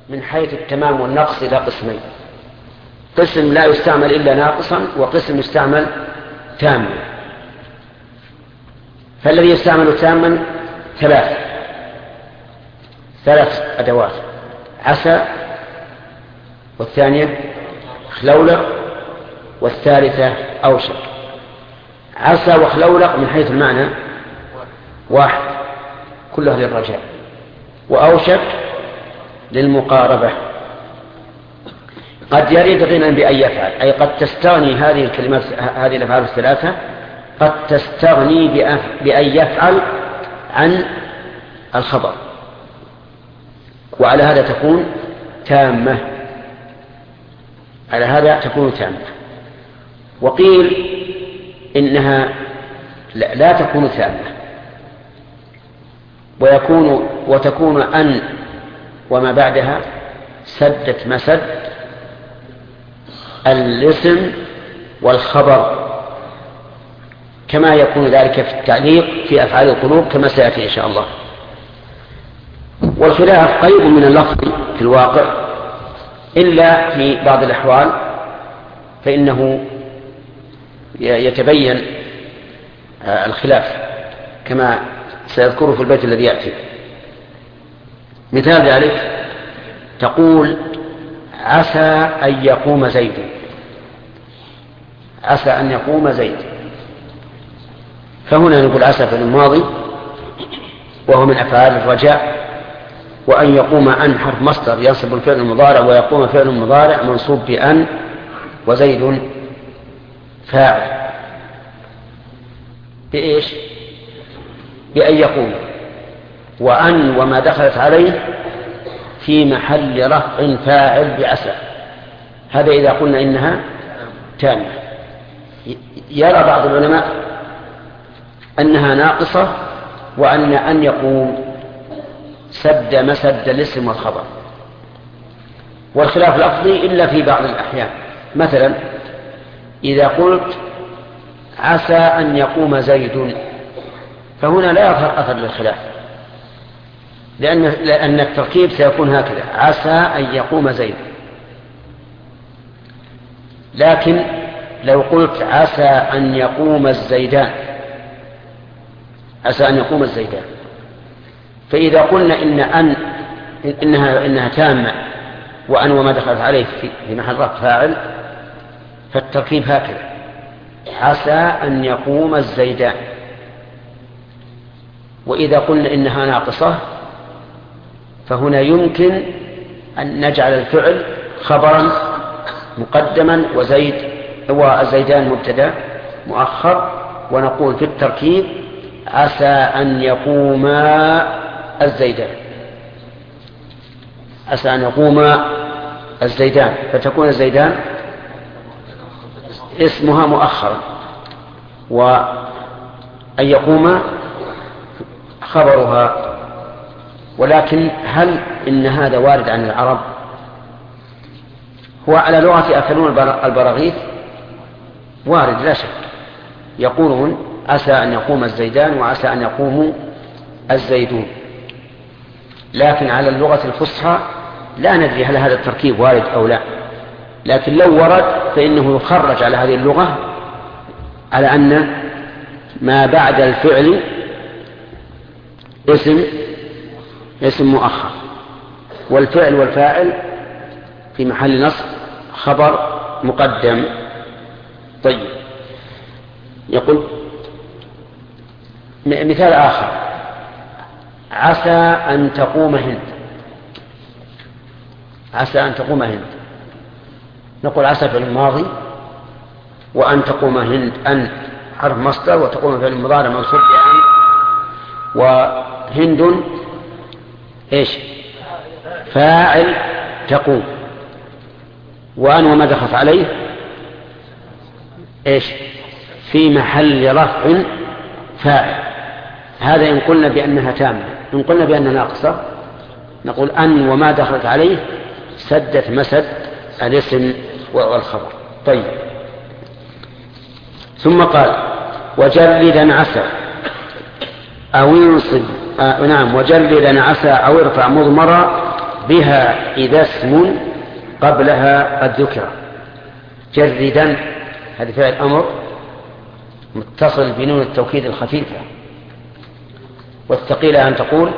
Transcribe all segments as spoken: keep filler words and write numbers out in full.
من حيث التمام والنقص إلى قسمين: قسم لا يستعمل إلا ناقصا، وقسم يستعمل تاما. فالذي يستعمل تاما ثلاث ثلاث أدوات: عسى، والثانية خلولق، والثالثة أوشك. عسى وخلولق من حيث المعنى واحد، كلها للرجاء، وأوشك للمقاربة. قد يريد غنى بأن يفعل، أي قد تستغني هذه الكلمات هذه الأفعال الثلاثة قد تستغني بأن يفعل عن الخبر، وعلى هذا تكون تامة على هذا تكون تامة. وقيل إنها لا تكون تامة، ويكون وتكون أن وما بعدها سدت مسد الاسم والخبر، كما يكون ذلك في التعليق في أفعال القلوب كما سيأتي إن شاء الله. والخلاف قريب من اللفظ في الواقع، إلا في بعض الأحوال فإنه يتبين الخلاف كما سيذكره في البيت الذي يأتي. مثال ذلك: تقول عسى أن يقوم زيد، عسى أن يقوم زيد. فهنا نقول عسى في الماضي وهو من أفعال الرجاء، وأن يقوم أن حرف مصدر ينصب الفعل المضارع، ويقوم فعل مضارع منصوب بأن، وزيد فاعل بإيش؟ بأن يقوم. وأن وما دخلت عليه في محل رفع فاعل بعسى. هذا إذا قلنا إنها تامة. يرى بعض العلماء أنها ناقصة، وأن أن يقوم سد مسد الاسم والخبر. والخلاف لفظي إلا في بعض الأحيان. مثلا إذا قلت عسى أن يقوم زيد، فهنا لا يظهر أثر للخلاف، لأن, لأن التركيب سيكون هكذا: عسى أن يقوم زيد. لكن لو قلت عسى أن يقوم الزيدان، عسى أن يقوم الزيدان، فإذا قلنا إن أن إنها, إنها تامة، وأن وما دخلت عليه في محل رفع فاعل، فالتركيب هكذا: عسى أن يقوم الزيدان. وإذا قلنا إنها ناقصة، فهنا يمكن أن نجعل الفعل خبرا مقدما وزيد والزيدان مبتدا مؤخر، ونقول في التركيب عسى أن يقوم الزيدان، عسى أن يقوم الزيدان، فتكون الزيدان اسمها مؤخرا، وأن يقوم خبرها. ولكن هل إن هذا وارد عن العرب؟ هو على لغة أكلون البراغيث وارد لا شك، يقولون عسى أن يقوم الزيدان وعسى أن يقوم الزيدون. لكن على اللغة الفصحى لا ندري هل هذا التركيب وارد أو لا، لكن لو ورد فإنه يخرج على هذه اللغة على أن ما بعد الفعل اسم اسم مؤخر، والفعل والفاعل في محل نصب خبر مقدم. طيب، يقول مثال آخر: عسى أن تقوم هند، عسى أن تقوم هند. نقول عسى في الماضي، وأن تقوم هند أن حرف مصدر، وتقوم في المضارع منصوب بأن، وهند إيش؟ فاعل تقوم، وأن وما دخلت عليه إيش؟ في محل رفع فاعل. هذا إن قلنا بأنها تامة. إن قلنا بأنها ناقصة نقول أن وما دخلت عليه سدت مسد الاسم والخبر. طيب، ثم قال: وجلدا عسى أو ينصب آه نعم وجلدا عسى أو ارفع مضمرا بها إذا اسم قبلها قد ذكر. جردا هذا فعل أمر متصل بنون التوكيد الخفيفة، والثقيلة أن تقول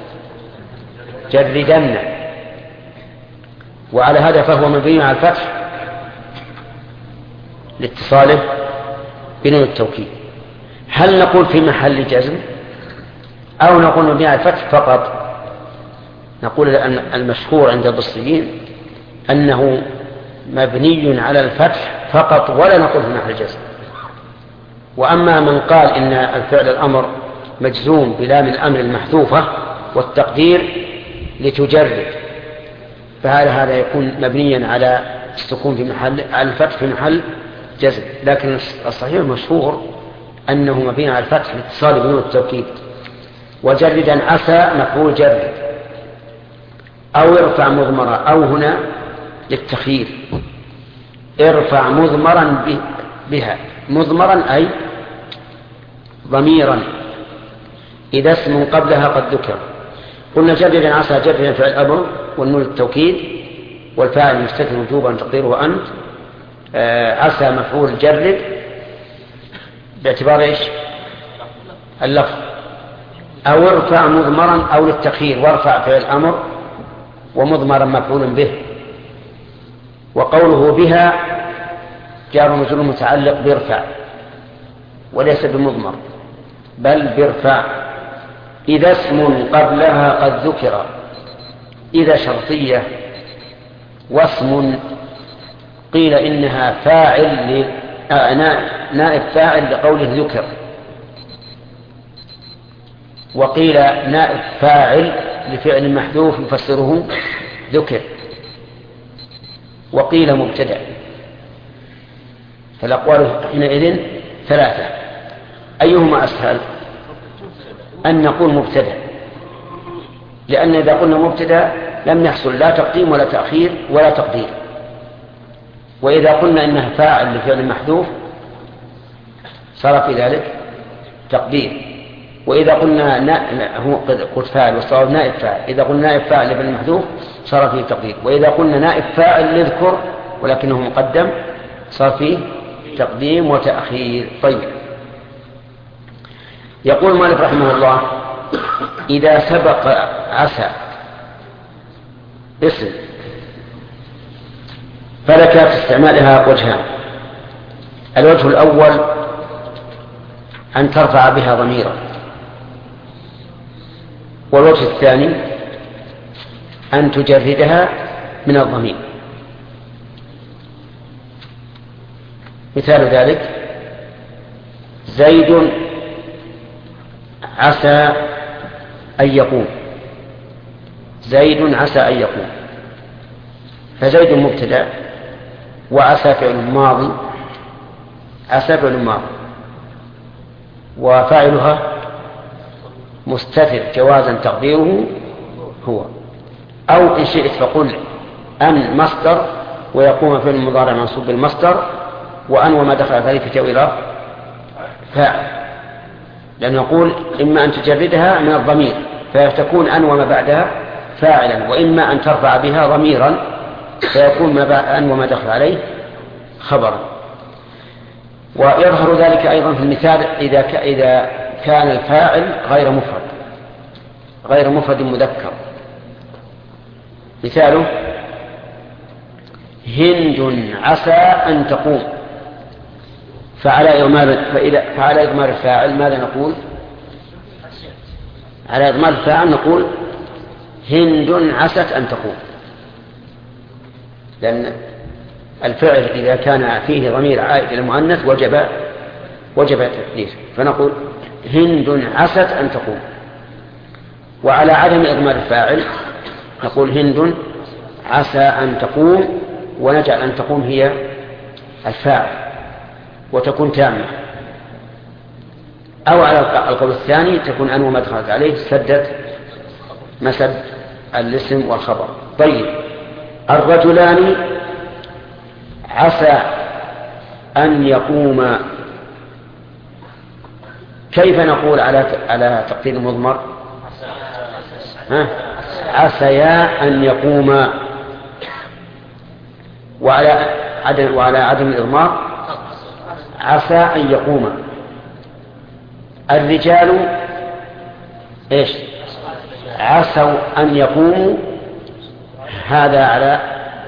جردن، وعلى هذا فهو مبني على الفتح لاتصاله بنون التوكيد. هل نقول في محل جزم أو نقول مبني على الفتح فقط؟ نقول أن المشهور عند البصريين أنه مبني على الفتح فقط، ولا نقول في محل جزم. وأما من قال إن الفعل الأمر مجزوم بلام الأمر المحذوفة والتقدير لتجرد، فهذا هذا يكون مبنيا على السكون في محل على الفتح في محل جزم. لكن الصحيح المشهور أنه مبني على الفتح لاتصال بنون التوكيد. وجردا عسى مفعول جرد، أو ارفع مضمرا، أو هنا للتخيير، ارفع مضمرا بها، مضمرا أي ضميرا إذا اسم قبلها قد ذكر. قلنا جردا عسى جردا فعل أمر والنون التوكيد والفاعل مستتر وجوبا تقديره أنت. آه عسى مفعول جرد باعتبار إيش اللفظ، أو ارفع مضمرا أو للتخيير، وارفع فعل أمر ومضمرا مفعول به. وقوله بها جار ومجرور متعلق بارفع وليس بمضمر بل بارفع. إذا اسم قبلها قد ذكر، إذا شرطية، واسم قيل إنها فاعل ل... آه نائب فاعل لقوله ذكر، وقيل نائب فاعل لفعل محذوف يفسره ذكر، وقيل مبتدأ. فالأقوال حينئذ ثلاثة، أيهما أسهل؟ أن نقول مبتدأ، لأن إذا قلنا مبتدأ لم يحصل لا تقديم ولا تأخير ولا تقدير. وإذا قلنا إنها فاعل لفعل محذوف صار في ذلك تقدير. وإذا قلنا نا... هو قلت فاعل والصواب نائب فاعل، إذا قلنا نائب فاعل لفعل محذوف صار فيه تقدير. وإذا قلنا نائب فاعل لذكر ولكنه مقدم صار فيه تقديم وتأخير. طيب، يقول مالك رحمه الله: إذا سبق عسى اسم فلك في استعمالها وجهان. الوجه الأول أن ترفع بها ضميرا، والوجه الثاني أن تجردها من الضمير. مثال ذلك: زيد عسى أن يقوم، زيد عسى أن يقوم، فزيد مبتدأ وعسى فعل ماضي، عسى فعل ماضي وفاعلها مستتر جوازا تقديره هو، أو إن شئت فقل أن مصدر ويقوم فعل مضارع منصوب بالمصدر، وأن وما دخل ذلك في تأويل فاعل، لأن نقول إما أن تجردها من الضمير فتكون أن وما بعدها فاعلا، وإما أن ترفع بها ضميرا فيكون ما أن وما دخل عليه خبرا. ويظهر ذلك أيضا في المثال إذا إذا كان الفاعل غير مفرد غير مفرد مذكر. مثاله: هند عسى أن تقوم، فعلى إضمار فإذا فعلى إضمار الفاعل ماذا نقول؟ على إضمار الفاعل نقول هند عست أن تقوم، لأن الفعل إذا كان فيه ضمير عائد إلى المؤنث وجب وجب التأنيث، فنقول هند عست أن تقوم. وعلى عدم إضمار الفاعل نقول هند عسى أن تقوم، ونجعل أن تقوم هي الفاعل وتكون تامة. أو على القول الثاني تكون أن وما دخلت عليه سدت مسد الاسم والخبر. طيب، الرجلان عسى أن يقوم، كيف نقول على على تقدير المضمر؟ ها؟ عسيا أن يقوما، وعلى عدم, وعلى عدم الإضمار عسى أن يقوما. الرجال إيش؟ عسوا أن يقوموا، هذا على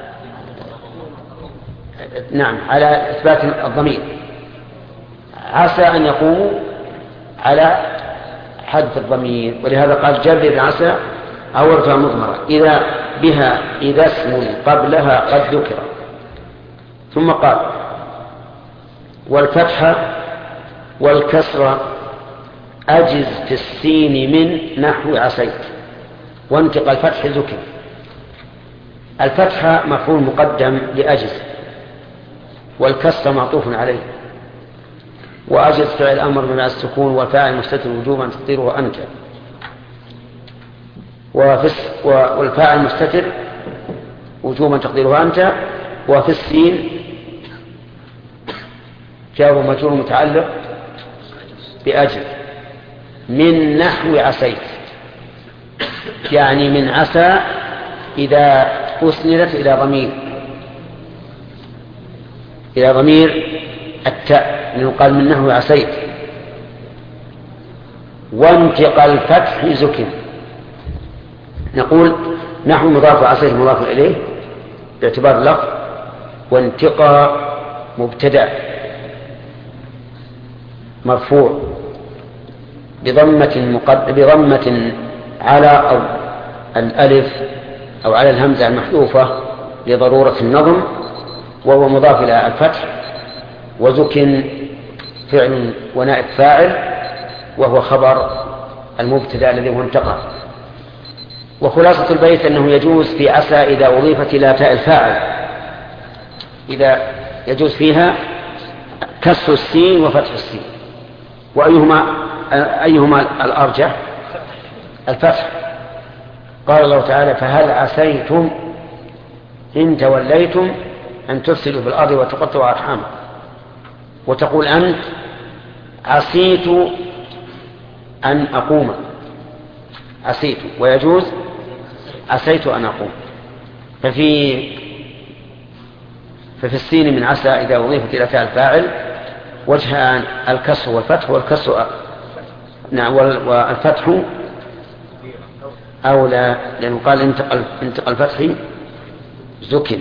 نعم على إثبات الضمير. عسى أن يقوموا على حذف الضمير، ولهذا قال جرب عسى أو ارفع مضمرة إذا بها إذا اسم قبلها قد ذكر. ثم قال والفتح والكسر أجز في السين من نحو عسيت، وانتقى الفتح ذكر. الفتح مفعول مقدم لأجز، والكسر معطوف عليه، وأجز فعل أمر من السكون، والفاعل مستتر وجوبا تقديره أنت، والفاعل مستتر وجوبا تقديره أنت. وفي السين جار مجرور متعلق بأجل من نحو عسيت، يعني من عسى إذا أسندت إلى ضمير إلى ضمير التاء لنقال من نحو عسيت. وانتقى الفتح زكن، نقول نحو مضاف عسيت مضاف إليه باعتبار اللفظ، وانتقى مبتدأ مرفوع بضمة مقد... بضمة على أو الألف أو على الهمزة المحذوفة لضرورة النظم، وهو مضاف إلى الفتح. وزكن فعل ونائب فاعل، وهو خبر المبتدأ الذي هو انتقى. وخلاصة البيت أنه يجوز في عسى إذا أضيفت إلى تاء الفاعل، إذا يجوز فيها كسر السين وفتح السين. وأيهما أيهما الأرجح؟ الفتح. قال الله تعالى فهل عسيتم إن توليتم أن تفسدوا في الأرض وتقطعوا أرحامكم. وتقول أنت عسيت أن أقوم، عسيت، ويجوز عسيت أن أقوم. ففي ففي السين من عسى إذا أضيفت إلى تاء الفاعل وجهان، الكسر والفتح. والكسر نعم والفتح أولى، لأنه قال انتقل انتقل الفتح زكن.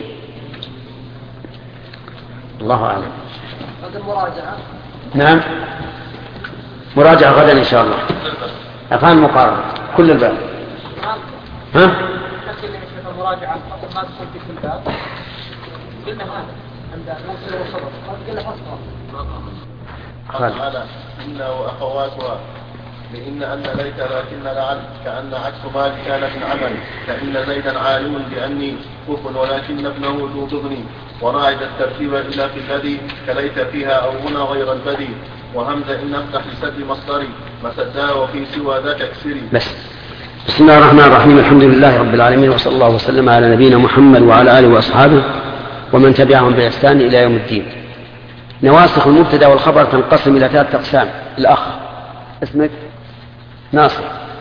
الله أعلم. المراجعة نعم مراجعة غدا إن شاء الله. أفهم مقارنة كل الباب. ها؟ لكن المراجعة ما تكون في كل باب. قلنا هذا عند الموصل والخبر. قلنا حصرا. قال تعالى إن وأخواتها لإن أن ليت لكن لعل كأن عكس ما كان في العمل كأن زيدا عالم بأني كف ولكن ابنه ذو ضغني وراعد الترتيب إلى في الذي كليت فيها أو هنا غير البدي وهمز إن افتح لسد مصدري مسدا وفي سوى ذاك اكسري. بس بسم الله الرحمن الرحيم. الحمد لله رب العالمين، وصلى الله وسلم على نبينا محمد وعلى آله وأصحابه ومن تبعهم بإحسان إلى يوم الدين. نواسخ المبتدا والخبر تنقسم إلى ثلاثة أقسام. الأخ اسمك ناصر.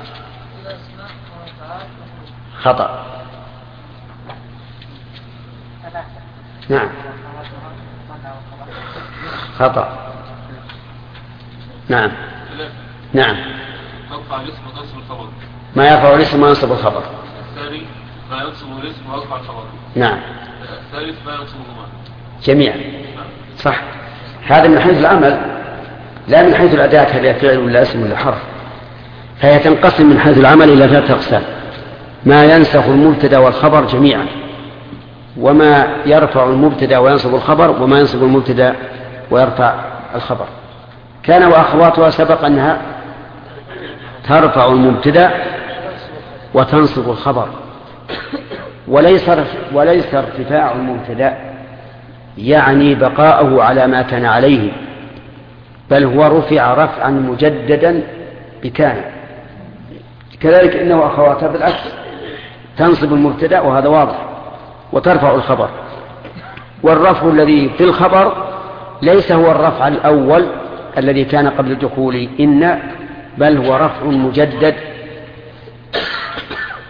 خطأ. نعم خطأ. نعم نعم يرفع الاسم وينصب الخبر. ما يرفع الاسم وينصب الخبر. الثاني ما ينصب الاسم ويرفع الخبر. نعم. الثالث ما ينصبهما جميعا. صح. هذا من حيث العمل، لا من حيث الأداة، هل فعل ولا اسم ولا حرف. فهي تنقسم من حيث العمل إلى ثلاثة أقسام: ما ينسخ المبتدا والخبر جميعا، وما يرفع المبتدا وينصب الخبر، وما ينصب المبتدا ويرفع الخبر. كان وأخواتها سبق أنها ترفع المبتدا وتنصب الخبر، وليس وليس ارتفاع المبتدا يعني بقاءه على ما كان عليه، بل هو رفع رفعا مجددا بكان. كذلك إنه أخواتها بالعكس تنصب المبتدا وهذا واضح، وترفع الخبر. والرفع الذي في الخبر ليس هو الرفع الأول الذي كان قبل الدخول إن، بل هو رفع مجدد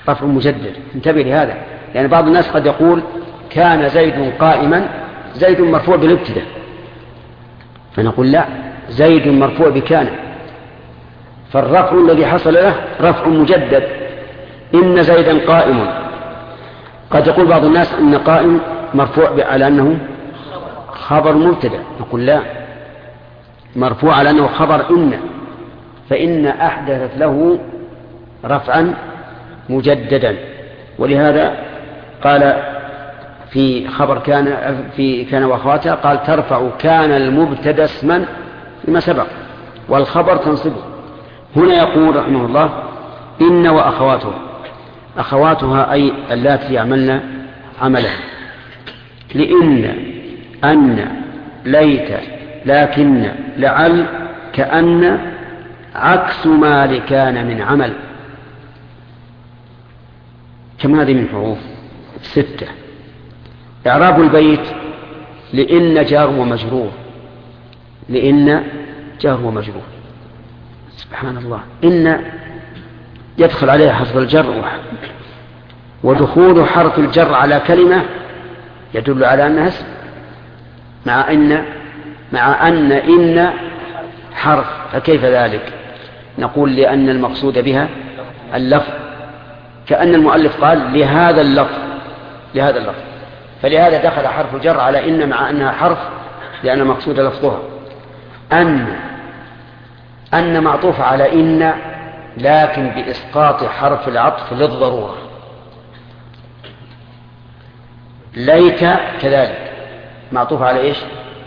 رفع مجدد. انتبه لهذا، لأن يعني بعض الناس قد يقول كان زيد قائما، زيد مرفوع بالابتداء، فنقول لا، زيد مرفوع بكان، فالرفع الذي حصل له رفع مجدد. إن زيدا قائم. قد يقول بعض الناس إن قائم مرفوع على أنه خبر مبتدأ، نقول لا، مرفوع على أنه خبر إن، فإن أحدثت له رفعا مجددا. ولهذا قال في خبر كان في كان وأخواتها، قال ترفع كان المبتدأ اسما فيما سبق والخبر تنصبه. هنا يقول رحمه الله إن وأخواتها، أخواتها أي اللاتي يعملن عملا، لإن، أن، ليت، لكن، لعل، كأن، عكس ما لكان من عمل. كم هذه من حروف؟ ستة. إعراب البيت لإن جار ومجرور، لإن جار ومجرور. سبحان الله، إن يدخل عليها حرف الجر، ودخول حرف الجر على كلمة يدل على أنها اسم، مع أن مع أن إن حرف، فكيف ذلك؟ نقول لأن المقصود بها اللفظ، كأن المؤلف قال لهذا اللفظ، لهذا اللفظ، فلهذا دخل حرف الجر على إن مع أنها حرف، لأن المقصود لفظها. أن أن معطوف على إن، لكن بإسقاط حرف العطف للضرورة. ليت كذلك معطوف على إيش؟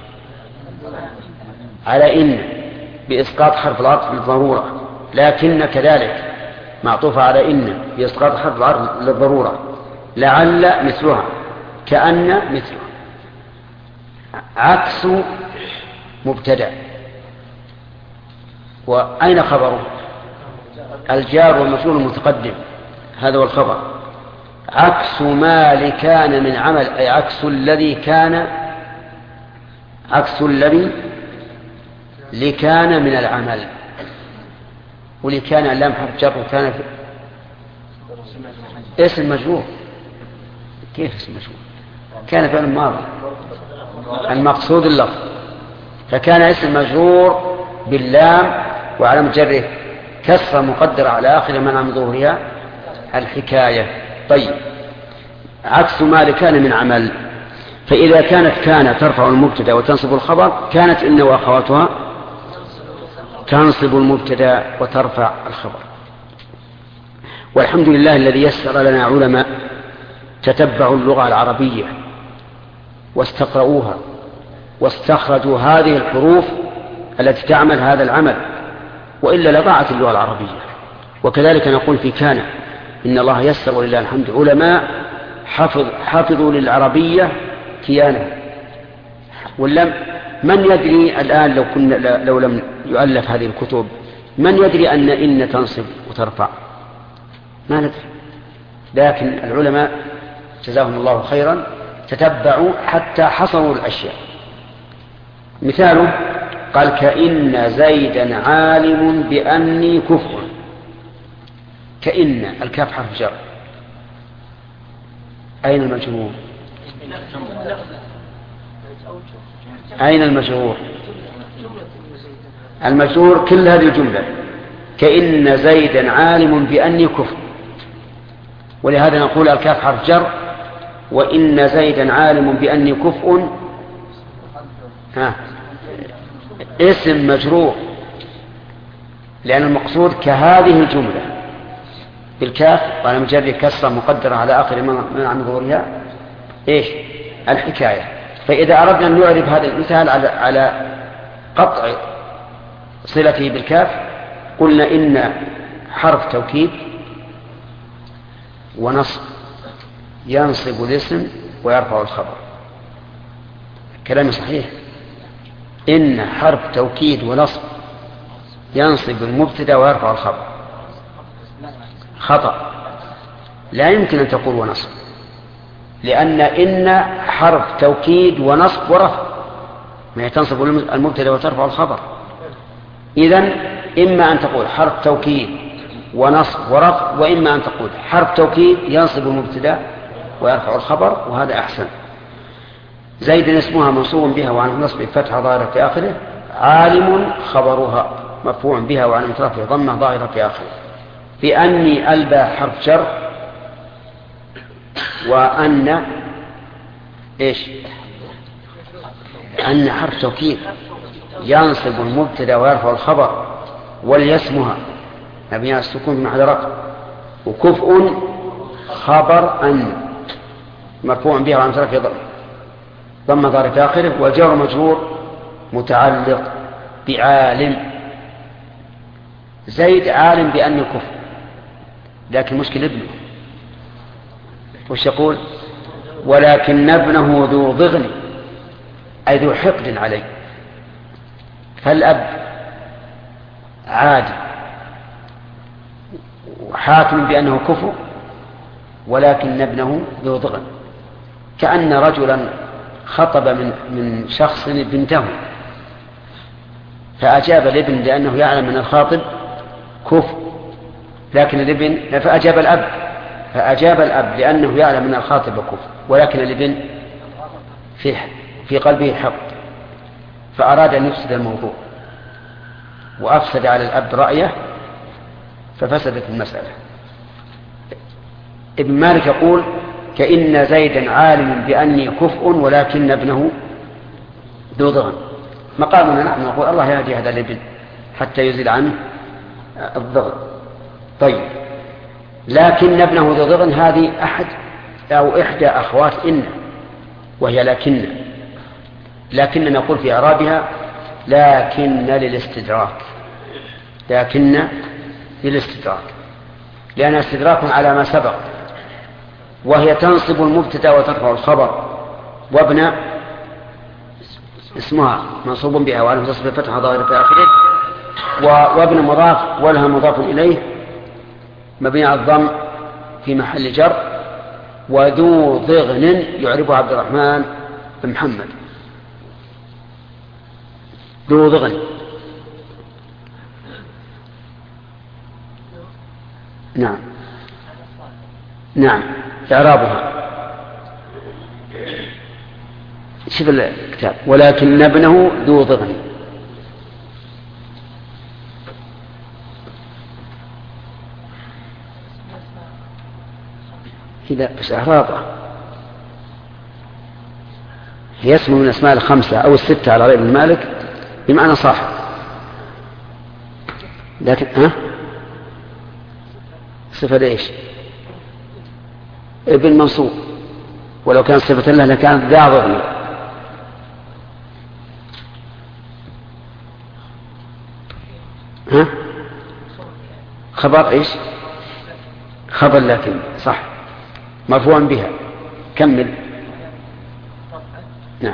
على إن بإسقاط حرف العطف للضرورة. لكن كذلك معطوف على إن بإسقاط حرف العطف للضرورة. لعل مثلها، كأن مثلها. عكس مبتدأ، وأين خبره؟ الجار والمفعول المتقدم، هذا هو الخبر. عكس ما لكان من عمل، أي عكس الذي كان، عكس الذي لكان من العمل. ولكان اللام حرف جر، وكان اسم مجرور. كيف اسم مجرور؟ كان فعل ماضي، المقصود اللفظ، فكان اسم مجرور باللام وعلامة جره كسرة مقدرة على آخر منع من ظهورها الحكاية. طيب، عكس ما لكان من عمل، فإذا كانت كان ترفع المبتدا وتنصب الخبر، كانت إن وأخواتها تنصب المبتدا وترفع الخبر. والحمد لله الذي يسر لنا علماء تتبعوا اللغة العربية واستقرؤوها واستخرجوا هذه الحروف التي تعمل هذا العمل، وإلا لضاعت اللغة العربية. وكذلك نقول في كان، إن الله يسر ولله الحمد علماء حفظ حفظوا للعربية كيانه. ولم من يدري الآن لو كنا لو لم يؤلف هذه الكتب، من يدري أن إن تنصب وترفع؟ ما ندري. لكن العلماء جزاهم الله خيرا تتبعوا حتى حصروا الأشياء. مثاله قال كإن زيدا عالم بأني كفء. كإن الكاف حرف جر، أين المجرور؟ أين المجرور؟ المجرور كل هذه الجملة، كإن زيدا عالم بأني كفء. ولهذا نقول الكاف حرف جر، وإن زيدا عالم بأني كفء ها اسم مجرور، لأن المقصود كهذه الجملة بالكاف وعلى مجرد كسرة مقدرة على آخر منع من ظهورها إيش؟ الحكاية. فإذا أردنا أن نعرف هذا المثال على على قطع صلته بالكاف، قلنا إن حرف توكيد ونصب ينصب الاسم ويرفع الخبر. كلام صحيح. إن حرف توكيد ونصب ينصب المبتدا ويرفع الخبر. خطأ، لا يمكن أن تقول ونصب، لأن إن حرف توكيد ونصب ورفع، ما تنصب المبتدا وترفع الخبر. إذن إما أن تقول حرف توكيد ونصب ورفع، وإما أن تقول حرف توكيد ينصب المبتدا ويرفع الخبر، وهذا أحسن. زيد اسمها منصوب بها وعن النصب فتحة ظاهرة في آخره، عالم خبرها مرفوع بها وعن رفعه ضمة ظاهرة في آخره. بأني ألبى حرف جر، وأن إيش؟ أن حرف توكيد ينصب المبتدا ويرفع الخبر، وليسمها مبني على السكون في محل رفع، وكفء خبر أن مرفوع بها وعن رفعه ضمة ظاهرة في آخره، وجار مجرور متعلق بعالم. زيد عالم بأن الكفر، لكن مشكل ابنه وش يقول؟ ولكن ابنه ذو ضغن، أي ذو حقد عليه. فالأب عادي وحاكم بأنه كفر، ولكن ابنه ذو ضغن. كأن رجلا خطب من من شخص بنته، فأجاب الابن لأنه يعلم من الخاطب كفر، لكن الابن فأجاب الأب فأجاب الأب لأنه يعلم من الخاطب كفر، ولكن الابن في في قلبه حق، فأراد أن يفسد الموضوع وأفسد على الأب رأيه ففسدت المسألة. ابن مالك يقول كإن زيدا عالم بأني كفء ولكن ابنه ذو ضغن. مقامنا نحن نقول الله يهدي هذا الابن حتى يزيل عنه الضغن. طيب، لكن ابنه ذو ضغن هذه أحد أو إحدى أخوات إن، وهي لكن لكن نقول في إعرابها لكن للاستدراك، لكن للاستدراك لأنها استدراك على ما سبق، وهي تنصب المبتدا وترفع الخبر، وابن اسمها منصوب بها وعلى تصف الفتحة ظاهرة في آخره، وابن مضاف ولها مضاف إليه مبني على الضم في محل جر، وذو ضغن يعربه عبد الرحمن بن محمد. ذو ضغن نعم نعم إعرابها شوف الكتاب ولكن ابنه ذو ضغن. إذا بس إعرابها هي اسم من الأسماء الخمسة أو الستة على رأي ابن مالك بمعنى صاحب، لكن ها صفة ليش؟ ابن منصوب، ولو كان صفة له لكانت ذا ضغن. ها خبر ايش؟ خبر لكن صح مرفوعا بها. كمل. نعم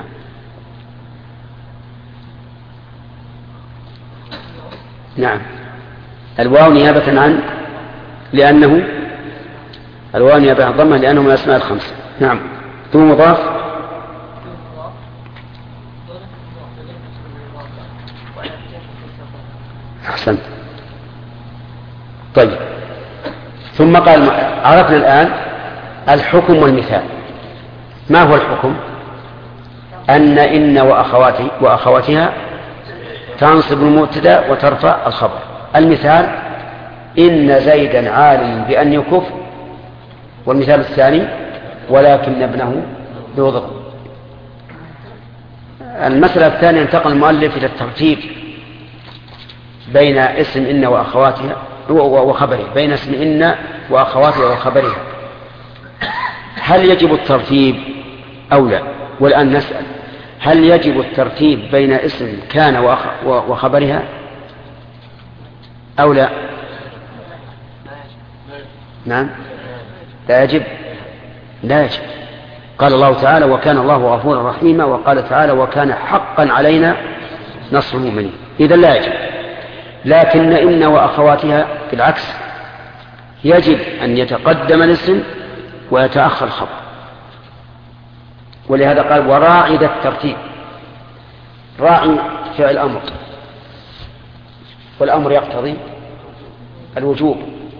نعم الواو نيابة عن لأنه الواو نيابة عن ضمه لأنه من الأسماء الخمسة. نعم ثم مضاف أحسنت. طيب ثم قال عرفنا الآن الحكم والمثال. ما هو الحكم؟ أن إن وأخواته وأخواتها تنصب المبتدا وترفع الخبر. المثال إن زيدا عالم بأن يكف، والمثال الثاني ولكن ابنه ذو ضغن. المسألة الثانية انتقل المؤلف إلى الترتيب بين اسم إن وأخواتها وخبره، بين اسم إن وأخواتها وخبرها. هل يجب الترتيب أو لا؟ والآن نسأل هل يجب الترتيب بين اسم كان وخبرها أو لا؟ نعم لا يجب لا يجب. قال الله تعالى وكان الله غفورا رحيما، وقال تعالى وكان حقا علينا نصر المؤمنين. إذن لا يجب. لكن إن وأخواتها بالعكس يجب أن يتقدم الاسم ويتأخر الخبر، ولهذا قال وراعي ذا الترتيب. راعي فعل أمر، والأمر يقتضي الوجوب،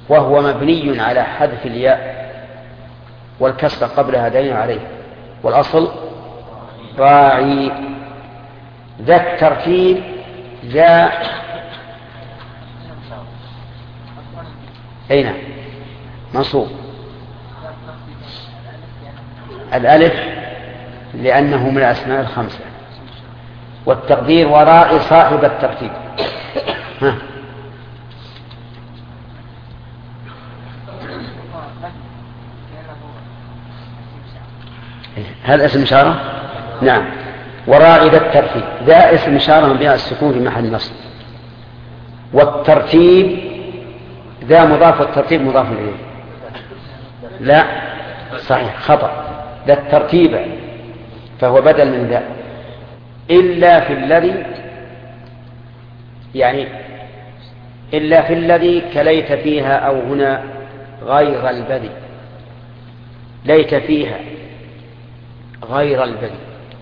وهو مبني على حذف الياء والكسر قبلها دليل عليه، والأصل راعي. ذا الترتيب ذا أين منصوب الألف لأنه من الأسماء الخمسة، والتقدير وراء صاحب الترتيب. ها. هذا اسم إشارة؟ نعم. وراء ذا الترتيب، ذا اسم إشارة بها السكون في محل نصب، والترتيب ذا مضاف والترتيب مضاف إليه. لا صحيح خطأ، ذا الترتيب فهو بدل من ذا، إلا في الذي يعني إلا في الذي كليت فيها أو هنا غير البذي، ليت فيها غير البذي،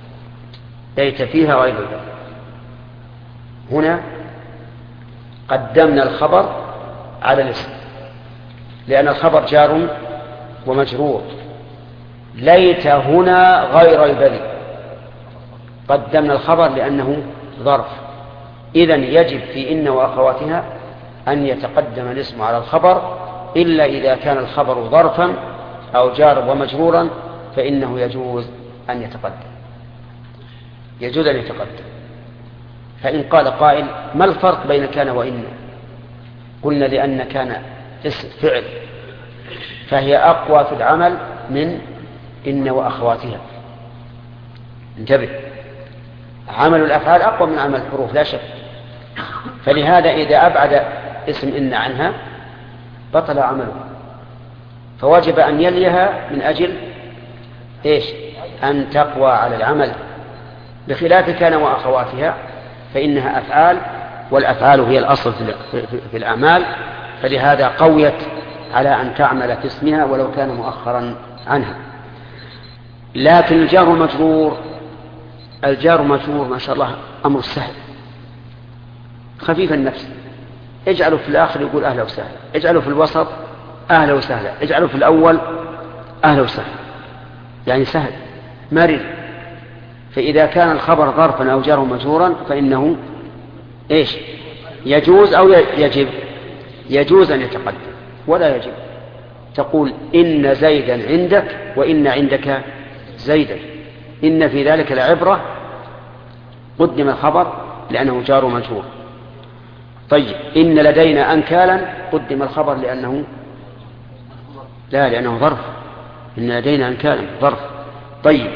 ليت فيها غير البذي. هنا قدمنا الخبر على الاسم لأن الخبر جار ومجرور. ليت هنا غير البذي، قدمنا الخبر لأنه ظرف. إذن يجب في إن وأخواتها أن يتقدم الاسم على الخبر، إلا إذا كان الخبر ظرفا أو جار ومجرورا فإنه يجوز أن يتقدم، يجوز أن يتقدم. فإن قال قائل ما الفرق بين كان وإن؟ قلنا لأن كان اسم فعل فهي أقوى في العمل من إن وأخواتها. انتبه، عمل الأفعال أقوى من عمل الحروف لا شك، فلهذا إذا أبعد اسم إن عنها بطل عمله، فوجب أن يليها من أجل إيش؟ أن تقوى على العمل، بخلاف كان وأخواتها فإنها أفعال، والأفعال هي الأصل في الأعمال، فلهذا قويت على أن تعمل في اسمها ولو كان مؤخرا عنها. لكن الجار مجرور، الجار مجرور ما شاء الله أمر سهل خفيف النفس، اجعله في الآخر يقول أهلا وسهلا، اجعله في الوسط أهلا وسهلا، اجعله في الأول أهلا وسهلا، يعني سهل مرر. فإذا كان الخبر ظرفا أو جار مجرورا فإنه إيش؟ يجوز أو يجب؟ يجوز أن يتقدم ولا يجب. تقول إن زيدا عندك وإن عندك زيدا، إن في ذلك العبرة قدم الخبر لأنه جار مجرور. طيب إن لدينا أنكالا قدم الخبر لأنه لا لأنه ظرف، إن لدينا أنكالا ظرف. طيب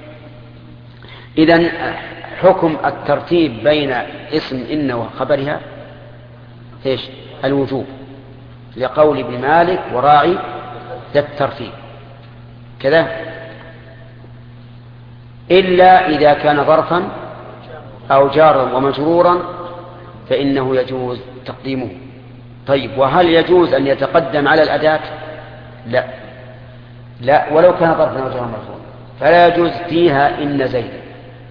إذن حكم الترتيب بين اسم إن وخبرها إيش؟ الوجوب، لقول ابن مالك وراعي ذا الترتيب كذا، إلا إذا كان ظرفا أو جارا ومجرورا فإنه يجوز تقديمه. طيب وهل يجوز أن يتقدم على الأداة؟ لا لا، ولو كان ظرفا أو جارا ومجرورا فلا يجوز فيها إن زيدا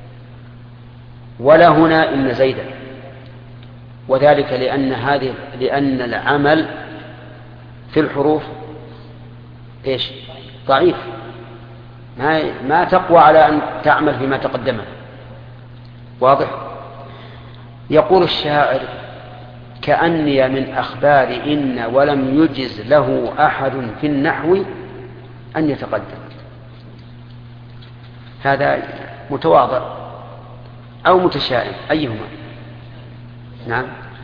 ولا هنا إن زيدا، وذلك لأن هذه لأن العمل في الحروف إيش؟ ضعيف، ما ما تقوى على أن تعمل فيما تقدمه. واضح؟ يقول الشاعر كأني من أخبار إن ولم يجز له أحد في النحو أن يتقدم. هذا متواضع أو متشائم، أيهما؟ نعم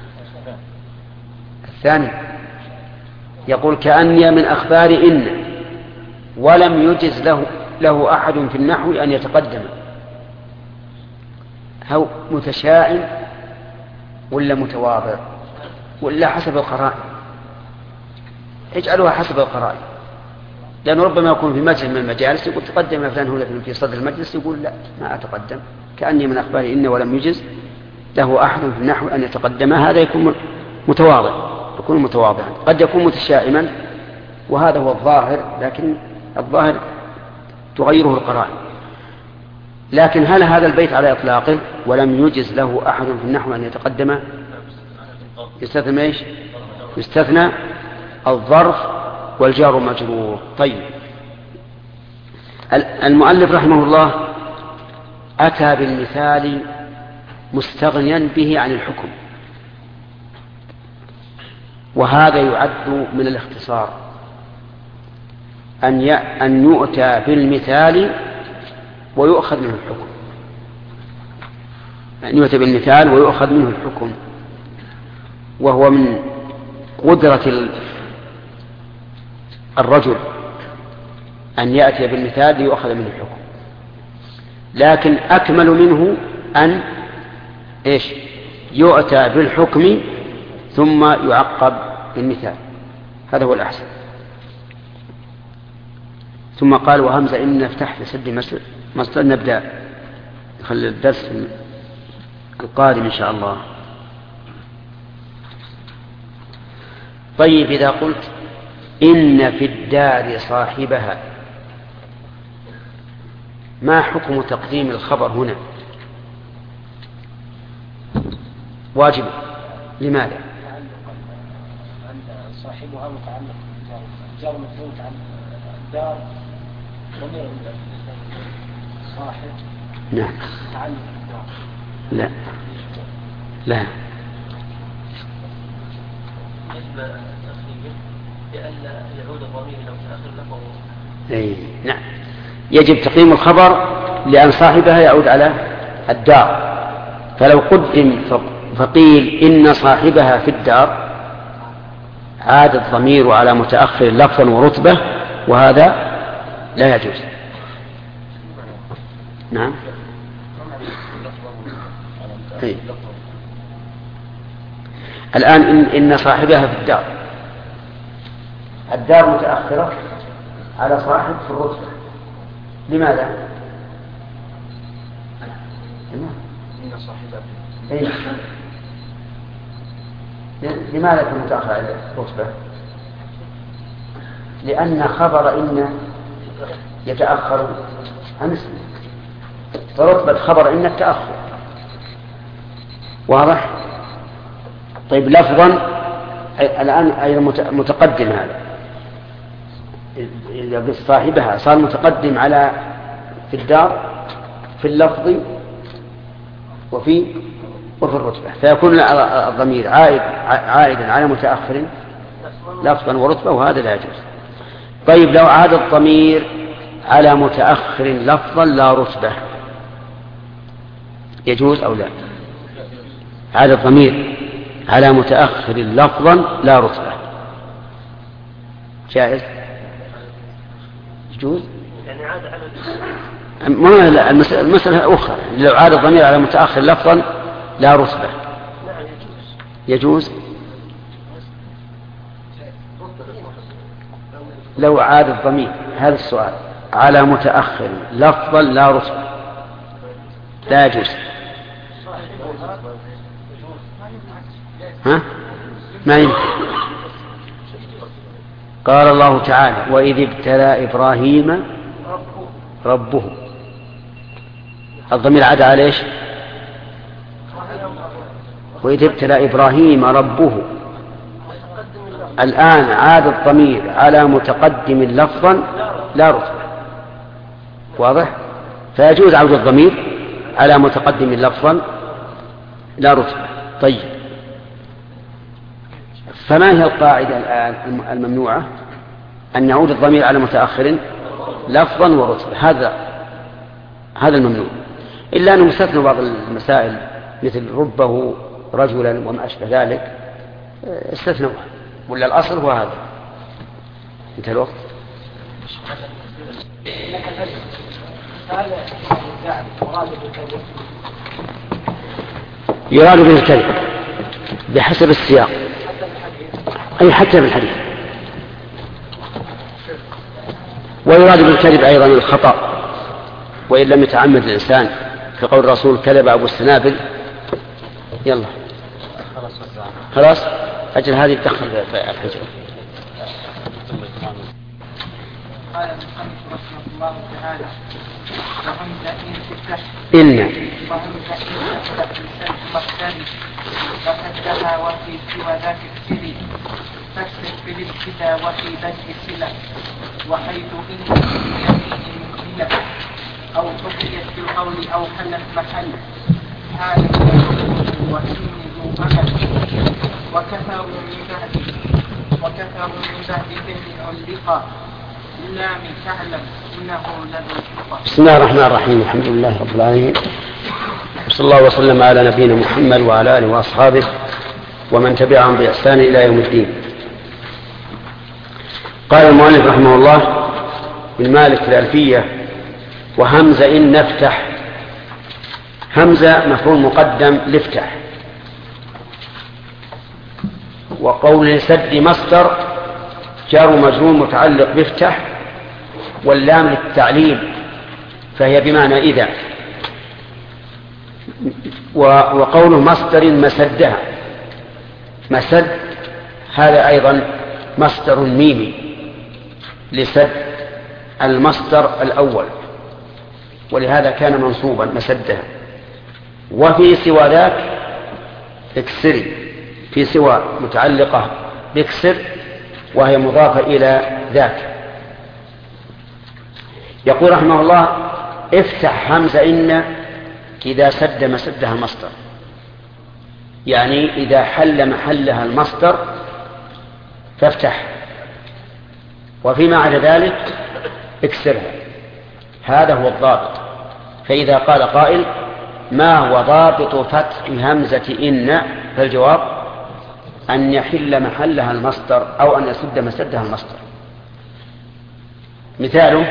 الثاني. يقول كأني من أخبار إن ولم يجز له, له أحد في النحو أن يتقدم. هو متشائم ولا متواضع ولا حسب القرائن؟ اجعلوها حسب القرائن، لأنه ربما يكون في مجلس من المجالس يقول تقدم فلان هنا في صدر المجلس، يقول لا ما أتقدم، كأني من أخبار إن ولم يجز له أحد في النحو أن يتقدم. هذا يكون متواضع، يكون متواضعا. قد يكون متشائما وهذا هو الظاهر، لكن الظاهر تغيره القرائن. لكن هل هذا البيت على إطلاقه ولم يجز له أحد في النحو أن يتقدم يستثنى ايش؟ يستثنى الظرف والجار مجرور. طيب، المؤلف رحمه الله أتى بالمثال مستغنيا به عن الحكم، وهذا يعد من الاختصار، أن أن يؤتى بالمثال ويؤخذ منه الحكم، أن يؤتى بالمثال ويؤخذ منه الحكم، وهو من قدرة الرجل أن يأتي بالمثال ليؤخذ منه الحكم، لكن أكمل منه أن إيش يؤتى بالحكم ثم يعقب بالمثال، هذا هو الأحسن. ثم قال وهمزة إن نفتح لسد مصر مصر نبدأ نخلي الدرس القادم إن شاء الله. طيب، إذا قلت إن في الدار صاحبها، ما حكم تقديم الخبر هنا؟ واجب. لماذا؟ صاحبها متعلق جار مجرور متعلق الدار ضمير صاحب. نعم. متعلق الدار. لا لا بالنسبة لأن يعود الضمير لو تأخر له. أي نعم، يجب تقديم الخبر لأن صاحبها يعود على الدار، فلو قدم فقيل إن صاحبها في الدار عاد الضمير على متأخر لفظا ورتبة، وهذا لا يجوز. نعم. أي. الآن إن, إن صاحبها في الدار، الدار متأخرة على صاحب في الرتبة، لماذا؟ إن صاحبها أي. لماذا يكون متأخر على الرتبة؟ لأن خبر إن يتأخر عن اسمه، فرتبة خبر إن التأخر. واضح؟ طيب، لفظا الآن أيضا متقدم، هذا إذا بصاحبها صار متقدم على في الدار في اللفظ وفي وفي الرتبة، فيكون الضمير عائد عائدا على متأخر لفظا ورتبة، وهذا لا يجوز. طيب، لو عاد الضمير على متأخر لفظا لا رتبة يجوز أو لا؟ عاد الضمير على متأخر لفظا لا رتبة جائز؟ يجوز؟ يعني عاد على ما المسألة أخرى، لو عاد الضمير على متأخر لفظا لا رتبة يجوز؟ لو عاد الضمير، هذا السؤال، على متأخر لفظا لا رتبة لا يجوز. ها؟ ما يمكن. قال الله تعالى وإذ ابتلى إبراهيم ربه، الضمير عاد على ايش؟ وإذ ابتلى إبراهيم ربه، الآن عاد الضمير على متقدم لفظا لا رتبة. واضح؟ فيجوز عود الضمير على متقدم لفظا لا رتبة. طيب، فما هي القاعدة الآن الممنوعة؟ أن يعود الضمير على متأخر لفظا ورتبة، هذا هذا الممنوع، إلا أنه مستثنى بعض المسائل مثل ربه رجلا وما أشبه ذلك استثنوا، ولا الأصل هو هذا. انتهى الوقت. يراد به الكذب بحسب السياق، أي حتى في الحديث. ويراد بالكذب أيضا الخطأ وإن لم يتعمد الإنسان، في قول الرسول كذب أبو السنابل. يلا خلاص، أجل هذه تدخل في الحجر. قال المصنف رحمه الله تعالى وهمزة إن تفتح إن وهمزة إن تفتح بسلب مختلف وكدها وفي سوى ذاك اكسري فاكسر في الابتداء وفي بدء صلة وحيث إن يمين مقبلة أو تقيت في القول أو حلت محل هذا وإن ذو أمل وكثر من بعد وكثر من بعد فهم علقا اللام تعلم إنه لذو الحقى. بسم الله الرحمن الرحيم. الحمد لله رب العالمين، وصلى الله وسلم على نبينا محمد وعلى آله وأصحابه ومن تبعهم بإحسان إلى يوم الدين. قال المؤلف رحمه الله بن مالك في الألفية: وهمزة إن نفتح. همزة مفعول مقدم لافتح، وقول سد مصدر جار مجرور متعلق بافتح، واللام للتعليل فهي بمعنى إذا، وقوله مصدر مسدها. مسد هذا أيضا مصدر ميمي لسد المصدر الأول، ولهذا كان منصوبا مسدها. وفي سوى ذاك اكسري، في سوى متعلقة باكسر وهي مضافة إلى ذاك. يقول رحمه الله: افتح همزة إن إذا سد مسدها المصدر، يعني إذا حل محلها المصدر فافتح، وفيما عدا ذلك اكسرها. هذا هو الضابط. فإذا قال قائل: ما هو ضابط فتح همزة إن؟ فالجواب أن يحل محلها المصدر أو أن يسد مسدها المصدر. مثاله: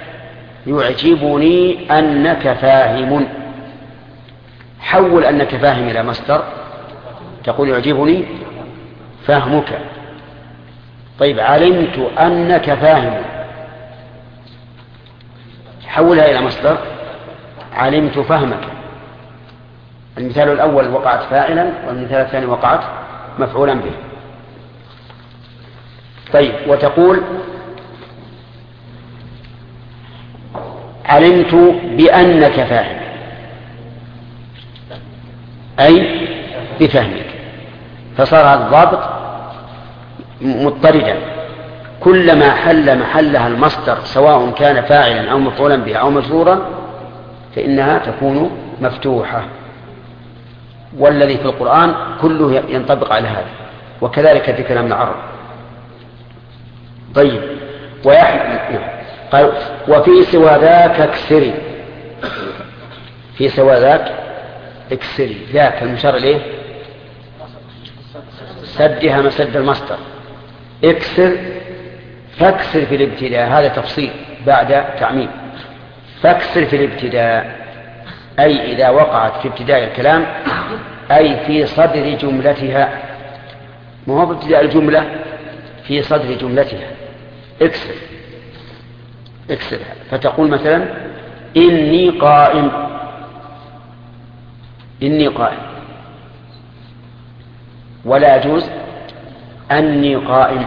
يعجبني أنك فاهم. حول أنك فاهم إلى مصدر، تقول يعجبني فهمك. طيب، علمت أنك فاهم، حولها إلى مصدر، علمت فهمك. المثال الأول وقعت فاعلا، والمثال الثاني وقعت مفعولا به. طيب، وتقول علمت بأنك فاهم، أي بفهمك. فصار هذا الضابط مضطردا، كلما حل محلها المصدر سواء كان فاعلا أو مفعولا به أو مجرورا فإنها تكون مفتوحة. والذي في القرآن كله ينطبق على هذا، وكذلك في كلام العرب. طيب، ويحل قال: وفي سوى ذاك اكسري. في سوى ذاك اكسري، ذاك المشار إليه سدها مسد المصدر. اكسر، فاكسر في الابتداء، هذا تفصيل بعد تعميم. فاكسر في الابتداء أي إذا وقعت في ابتداء الكلام، أي في صدر جملتها، ما هو في ابتداء الجملة، في صدر جملتها. اكسر اكسرها. فتقول مثلا: إني قائم، إني قائم، ولا يجوز أني قائم.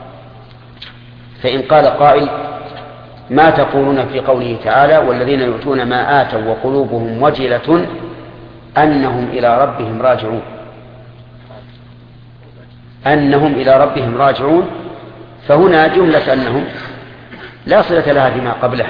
فإن قال قائل: ما تقولون في قوله تعالى: والذين يؤتون ما آتوا وقلوبهم وجلة أنهم إلى ربهم راجعون؟ أنهم إلى ربهم راجعون، فهنا جملة أنهم لا صلة لها بما قبلها،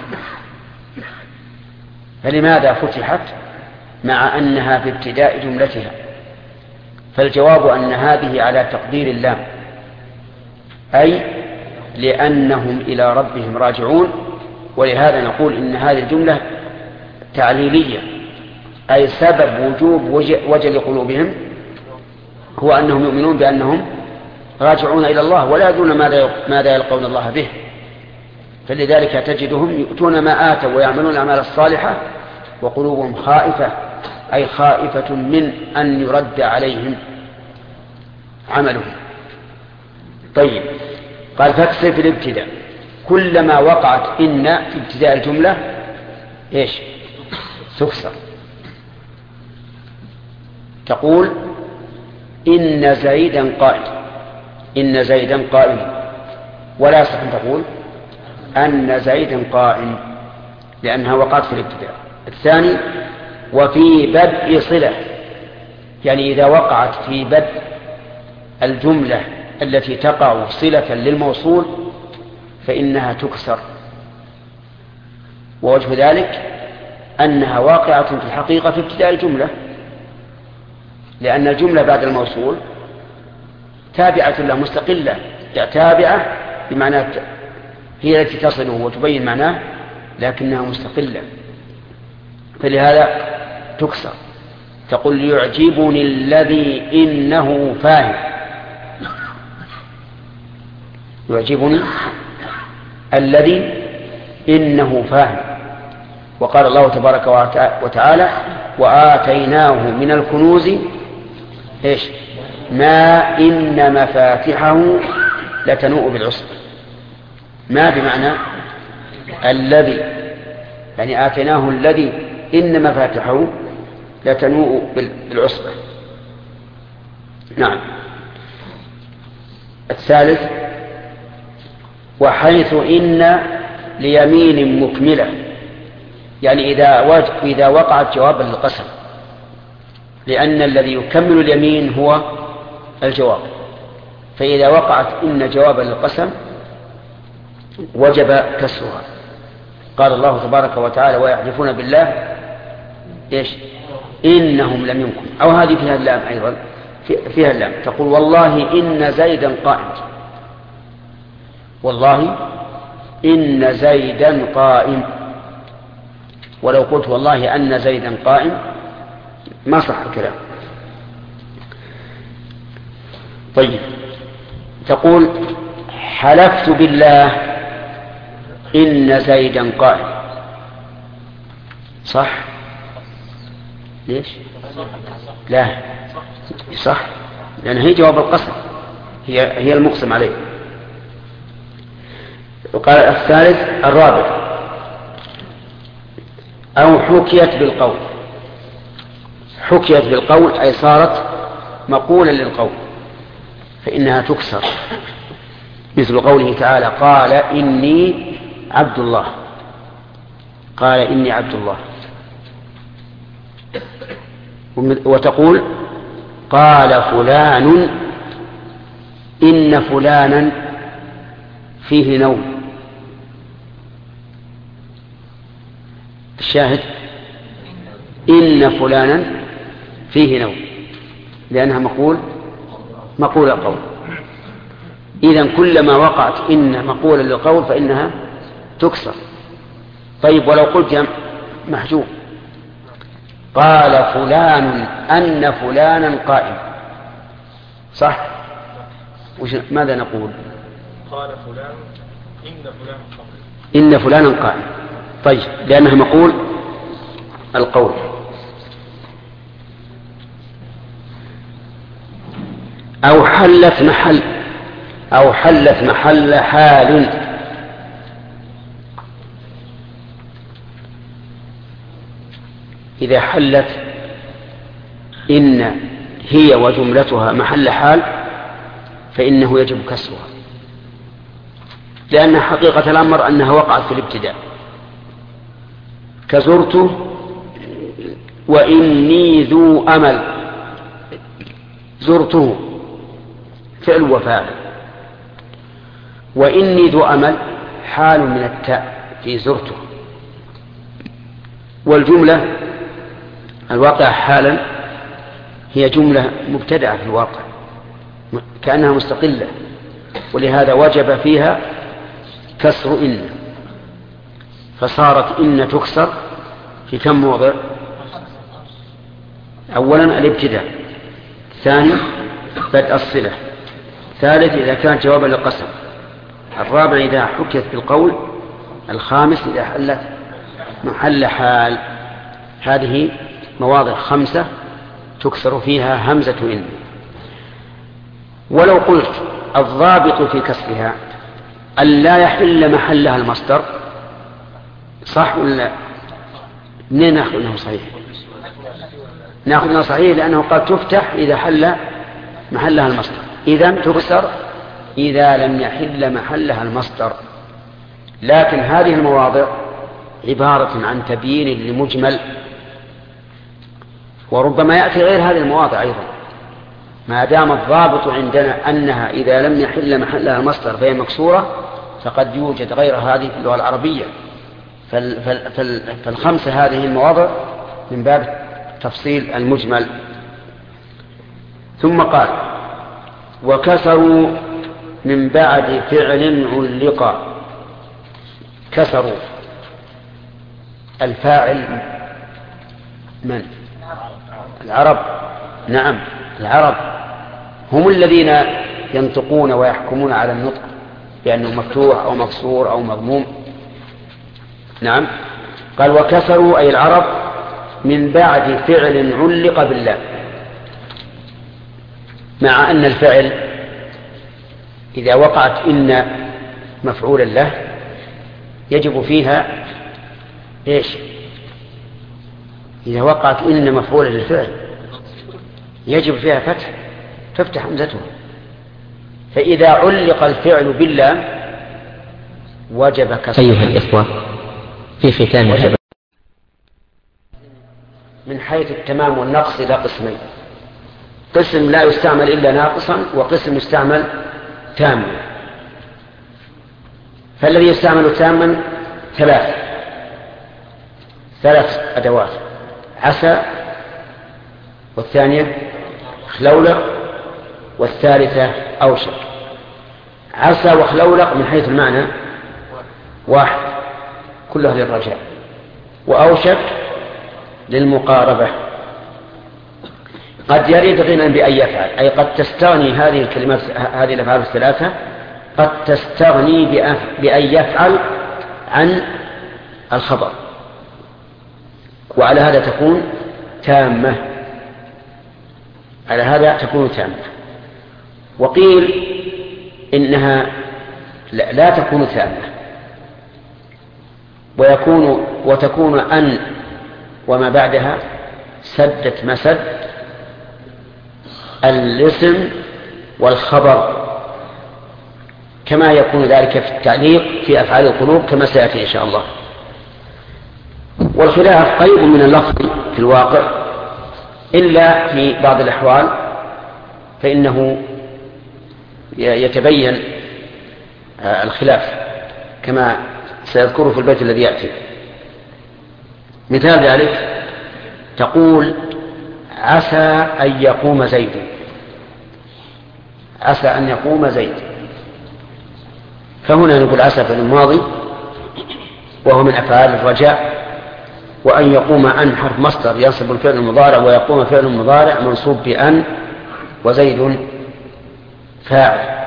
فلماذا فتحت مع أنها في ابتداء جملتها؟ فالجواب أن هذه على تقدير اللام، أي لأنهم إلى ربهم راجعون. ولهذا نقول إن هذه الجملة تعليلية، أي سبب وجوب وجل قلوبهم هو أنهم يؤمنون بأنهم راجعون إلى الله ولا يدرون ماذا يلقون الله به. فلذلك تجدهم يؤتون ما آتوا ويعملون الأعمال الصالحة وقلوبهم خائفة، أي خائفة من أن يرد عليهم عملهم. طيب، قال: فاكسر في الابتداء. كلما وقعت إن في ابتداء الجملة إيش؟ تكسر. تقول: إن زيدا قائم، إن زيدا قائم، ولا يصح أن تقول أن زيدا قائم لأنها وقعت في الابتداء. الثاني: وفي بدء صلة، يعني إذا وقعت في بدء الجملة التي تقع صلة للموصول فإنها تكسر، ووجه ذلك أنها واقعة في الحقيقة في ابتداء الجملة، لأن الجملة بعد الموصول تابعة لا مستقلة، تابعة بمعنى هي التي تصله وتبين معناه لكنها مستقلة، فلهذا تكسر. تقول يعجبني الذي إنه فاهم، يعجبني الذي إنه فاهم. وقال الله تبارك وتعالى وآتيناه من الكنوز إيش ما إن مفاتحه لتنوء بالعصبة. ما بمعنى الذي، يعني آتيناه الذي إن مفاتحه لتنوء بالعصبة. نعم. الثالث وحيث إن ليمين مكملة، يعني إذا, إذا وقعت جوابا للقسم، لأن الذي يكمل اليمين هو الجواب، فإذا وقعت إن جوابا للقسم وجب كسرها. قال الله تبارك وتعالى ويحلفون بالله إيش إنهم لم ينكم، أو هذه فيها اللام أيضا، فيها اللام. تقول والله إن زيدا قائم، والله إن زيدا قائم، ولو قلت والله أن زيدا قائم ما صح الكلام. طيب تقول حلفت بالله إن زيدا قائم، صح؟ ليش؟ لا صح، لأن هي جواب القسم، هي هي المقسم عليه. وقال الثالث الرابع أو حكيت بالقول. حكيت بالقول أي صارت مقولا للقول فإنها تكسر، مثل قوله تعالى قال إني عبد الله، قال إني عبد الله. وتقول قال فلان إن فلانا فيه نوم. الشاهد إن فلانا فيه نوم، لأنها مقول مقول القول. إذن كلما وقعت إن مقولا للقول فإنها تكسر. طيب ولو قلت يا محجوب قال فلان أن فلانا قائم، صح؟ ماذا نقول؟ قال فلان إن فلان قائم، إن فلانا قائم. طيب لأنها مقول القول. أو حلت محل أو حلت محل حال. إذا حلت إن هي وجملتها محل حال فإنه يجب كسرها، لأن حقيقة الأمر أنها وقعت في الابتداء، كزرته وإني ذو أمل. زرته فعل وفاعل، وإني ذو أمل حال من التاء في زرته، والجملة الواقع حالا هي جملة مبتدعة في الواقع كأنها مستقلة، ولهذا وجب فيها كسر إن، فصارت إن تكسر في كم موضع؟ أولا الابتداء، ثاني بدء الصلة، ثالث إذا كانت جوابا للقسم، الرابع إذا حكيت بالقول، الخامس إذا حلت محل حال. هذه مواضع خمسة تكسر فيها همزة إن. ولو قلت الضابط في كسرها أن لا يحل محلها المصدر، صح ولا لا؟ منين نأخذ أنه صحيح؟ نأخذ أنه صحيح لأنه قد تفتح إذا حل محلها المصدر، إذن تكسر إذا لم يحل محلها المصدر. لكن هذه المواضع عبارة عن تبيين لمجمل، وربما يأتي غير هذه المواضع أيضا، ما دام الضابط عندنا أنها إذا لم يحل محلها المصدر فهي مكسورة، فقد يوجد غير هذه في اللغة العربية. فال فال فال فالخمسة هذه المواضع من باب تفصيل المجمل. ثم قال: وكسروا من بعد فعل علق. كسروا الفاعل من؟ العرب. نعم، العرب هم الذين ينطقون ويحكمون على النطق بأنه مفتوح أو مكسور أو مضموم. نعم، قال: وكسروا أي العرب من بعد فعل علق بالله، مع أن الفعل إذا وقعت إن مفعولا له يجب فيها إيش؟ إذا وقعت إن مفعولا للفعل يجب فيها فتح، تفتح همزته. فإذا علق الفعل بالله وجب كسره. أيها الإخوة، في ختام الحديث من حيث التمام والنقص إلى قسمين: قسم لا يستعمل إلا ناقصا، وقسم يستعمل تاما. فالذي يستعمل تاما ثلاث ثلاث أدوات: عسى، والثانية خلولق، والثالثة أوشك. عسى وخلولق من حيث المعنى واحد، كلها للرجاء، وأوشك للمقاربة. قد يريد غنى بأن يفعل، أي قد تستغني هذه الكلمات هذه الأفعال الثلاثة قد تستغني بأن يفعل عن الخبر، وعلى هذا تكون تامة. على هذا تكون تامة. وقيل إنها لا تكون تامة، ويكون وتكون أن وما بعدها سدت مسد الاسم والخبر، كما يكون ذلك في التعليق في أفعال القلوب كما سيأتي إن شاء الله. والخلاف قريب من اللفظ في الواقع، إلا في بعض الأحوال فإنه يتبين الخلاف كما سيذكره في البيت الذي يأتي. مثال ذلك: تقول: عسى أن يقوم زيد. عسى أن يقوم زيد، فهنا نقول عسى فعل ماضي وهو من أفعال الرجاء، وأن يقوم أن حرف مصدر ينصب الفعل المضارع، ويقوم فعل مضارع منصوب بأن، وزيد فاعل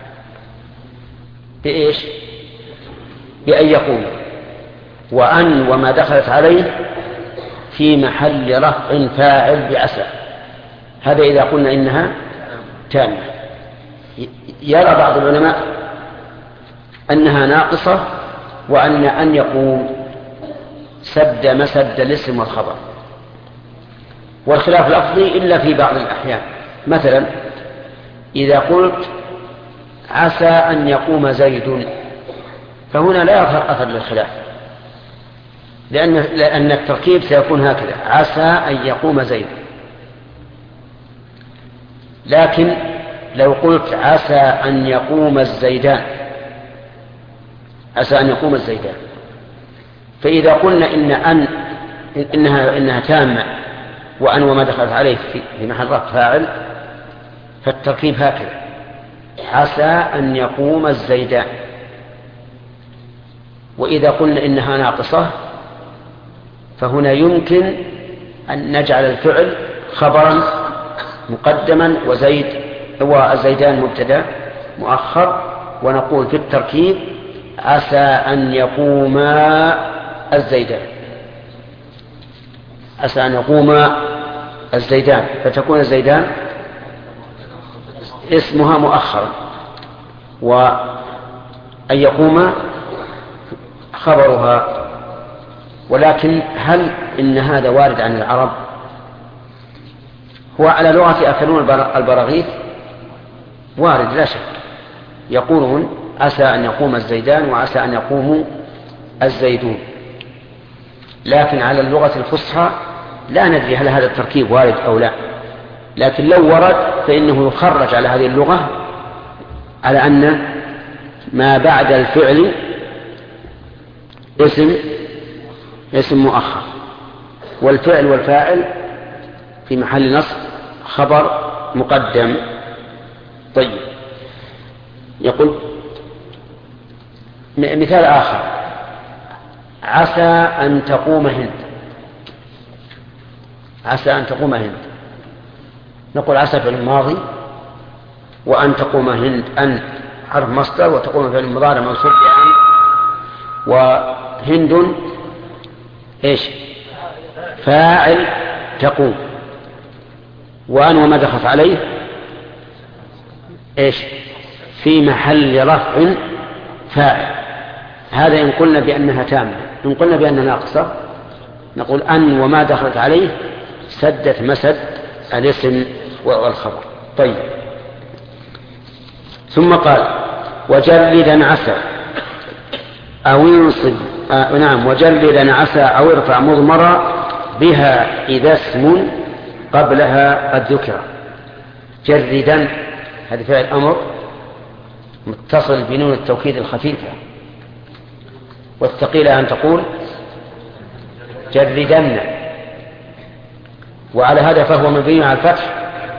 بإيش؟ بأن يقوم. وأن وما دخلت عليه في محل رفع فاعل بعسى. هذا إذا قلنا إنها تامة. يرى بعض العلماء أنها ناقصة، وأن أن يقوم سد مسد الاسم والخبر. والخلاف لفظي إلا في بعض الأحيان. مثلا إذا قلت: عسى أن يقوم زيد، فهنا لا يظهر أثر للخلاف، لأن, لأن التركيب سيكون هكذا: عسى أن يقوم زيد. لكن لو قلت: عسى أن يقوم الزيدان، عسى أن يقوم الزيدان، فإذا قلنا إن أن إنها, إنها تامة، وأن وما دخلت عليه في محل رفع فاعل، فالتركيب هكذا: عسى أن يقوم الزيدان. وإذا قلنا إنها ناقصة، فهنا يمكن أن نجعل الفعل خبرا مقدما وزيد والزيدان مبتدا مؤخر، ونقول في التركيب: عسى أن يقوم الزيدان، عسى أن يقوم الزيدان، فتكون الزيدان اسمها مؤخرا، وأن يقوم خبرها. ولكن هل إن هذا وارد عن العرب؟ هو على لغة أكلون البراغيث وارد لا شك، يقولون: عسى أن يقوم الزيدان وعسى أن يقوم الزيدون. لكن على اللغة الفصحى لا ندري هل هذا التركيب وارد أو لا، لكن لو ورد فإنه يخرج على هذه اللغة على أن ما بعد الفعل اسم اسم مؤخر، والفعل والفاعل في محل نصب خبر مقدم. طيب، يقول مثال آخر: عسى أن تقوم هند. عسى أن تقوم هند، نقول عسى فعل ماضي، وأن تقوم هند أن حرف مصدر، وتقوم فعل مضارع منصوب بأن، وهند إيش؟ فاعل تقوم، وأن وما دخلت عليه إيش؟ في محل رفع فاعل. هذا إن قلنا بأنها تامة. إن قلنا بأنها ناقصة نقول أن وما دخلت عليه سدت مسد الاسم والخبر. طيب، ثم قال: وجردا عسى أو انصب آه نعم وجردا عسى أو ارفع مضمرا بها إذا اسم قبلها قد ذكر. جردا هذا فعل أمر متصل بنون التوكيد الخفيفة، والثقيلة أن تقول جردن، وعلى هذا فهو مبني على الفتح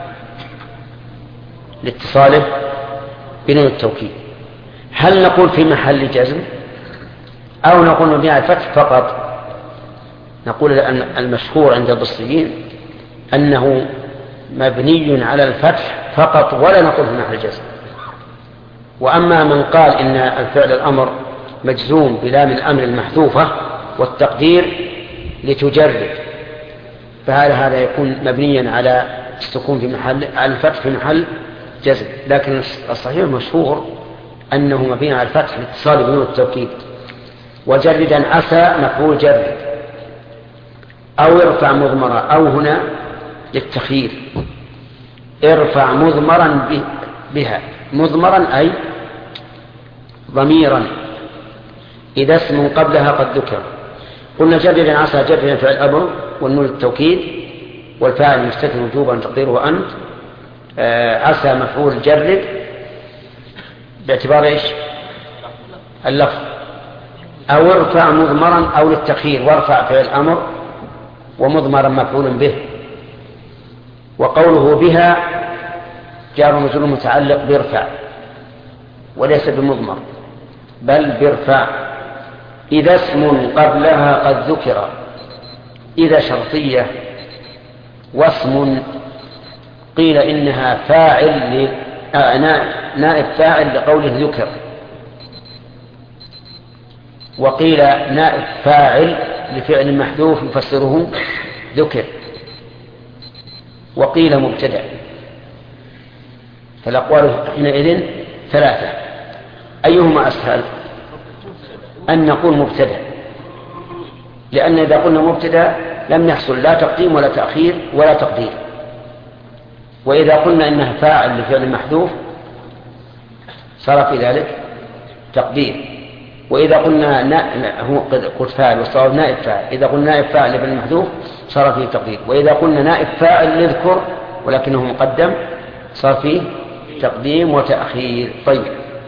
لاتصاله بنون التوكيد. هل نقول في محل جزم أو نقول مبني على الفتح فقط؟ نقول أن المشهور عند البصريين أنه مبني على الفتح فقط، ولا نقول في محل جزم. وأما من قال إن الفعل الأمر مجزوم بلام الأمر المحذوفة والتقدير لتجرد، فهذا هذا يكون مبنيا على السكون في محل على الفتح في محل جزم. لكن الصحيح المشهور أنه مبني على الفتح لاتصال بنون التوكيد. وجردا عسى مفعول جرد، أو ارفع مضمرا، أو هنا للتخيير، ارفع مضمرا بها، مضمرا أي ضميرا إذا اسم قبلها قد ذكر. قلنا جردا عسى جردا فعل أمر والنون التوكيد، والفاعل مستتر وجوبا تقديره أنت. آه عسى مفعول جرد باعتبار إيش؟ اللفظ. أو ارفع مضمرا أو للتخيير، وارفع فعل أمر ومضمرا مفعول به. وقوله بها جار ومجرور متعلق بارفع وليس بمضمر بل بارفع إذا اسم قبلها قد ذكر. إذا شرطية، واسم قيل إنها فاعل ل... آه نائب فاعل لقوله ذكر، وقيل نائب فاعل لفعل محذوف يفسره ذكر، وقيل مبتدأ. فالأقوال حينئذ ثلاثة، أيهما أسهل؟ أن نقول مبتدأ، لأن إذا قلنا مبتدأ لم يحصل لا تقديم ولا تأخير ولا تقدير. وإذا قلنا إنها فاعل لفعل محذوف صار في ذلك تقدير. وإذا قلنا نا... هو قلت فاعل والصواب نائب فاعل، إذا قلنا نائب فاعل لفعل محذوف صار فيه تقدير. وإذا قلنا نائب فاعل لذكر ولكنه مقدم صار فيه تقديم وتأخير. طيب،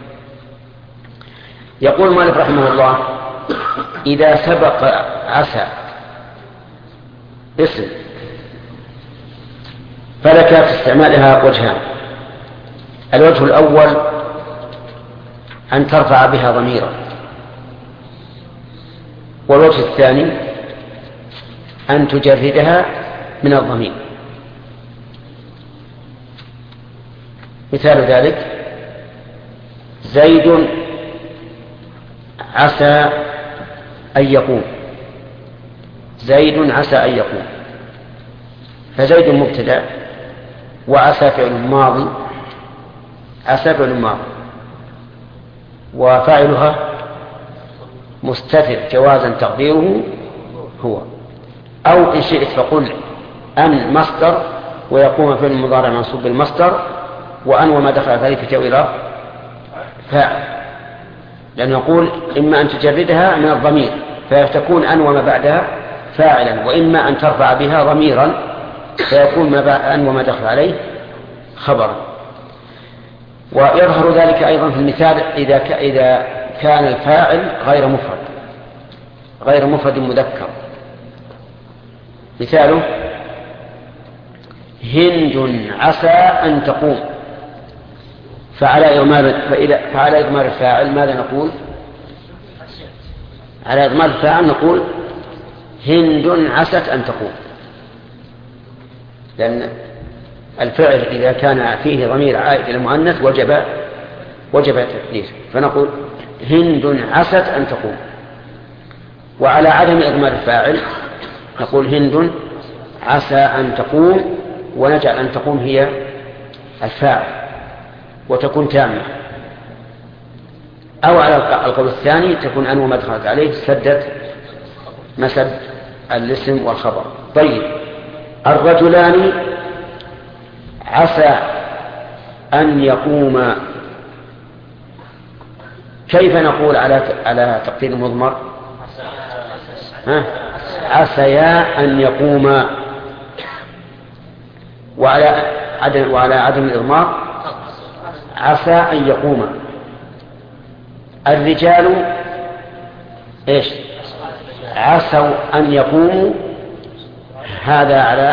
يقول مالك رحمه الله: إذا سبق عسى اسم فلك في استعمالها وجهان. الوجه الأول أن ترفع بها ضميرا، والوجه الثاني أن تجردها من الضمير. مثال ذلك: زيد عسى أن يقوم. زيد عسى أن يقوم، فزيد مبتدأ وعسى فعل ماضي، عسى فعل ماضي وفاعلها مستتر جوازا تقديره هو، أو إن شئت فقل أن مصدر ويقوم فعل المضارع منصوب بالمصدر، وأن وما دخل عليه في تأويل فاعل، لأنه يقول إما أن تجردها من الضمير فتكون أن وما بعدها فاعلا، وإما أن ترفع بها ضميرا فيكون ما أن وما دخل عليه خبرا. ويظهر ذلك أيضا في المثال إذا إذا كان الفاعل غير مفرد غير مفرد مذكر. مثاله: هند عسى أن تقوم. فعلى إضمار فعلى إضمار الفاعل ماذا نقول؟ على إضمار الفاعل نقول هند عست أن تقوم، لأن الفعل إذا كان فيه ضمير عائد إلى المؤنث وجب وجب التأنيث، فنقول هند عست أن تقوم. وعلى عدم إضمار الفاعل نقول هند عسى أن تقوم، ونجعل أن تقوم هي الفاعل وتكون تامة. أو على القول الثاني تكون أن وما دخلت عليه سدت مسد الاسم والخبر. طيب، الرجلان عسى أن يقوما، كيف نقول على على تقدير المضمر؟ ها؟ عسيا أن يقوما. وعلى عدم وعلى عدم الإضمار عسى أن يقوما. الرجال إيش؟ عسوا أن يقوموا، هذا على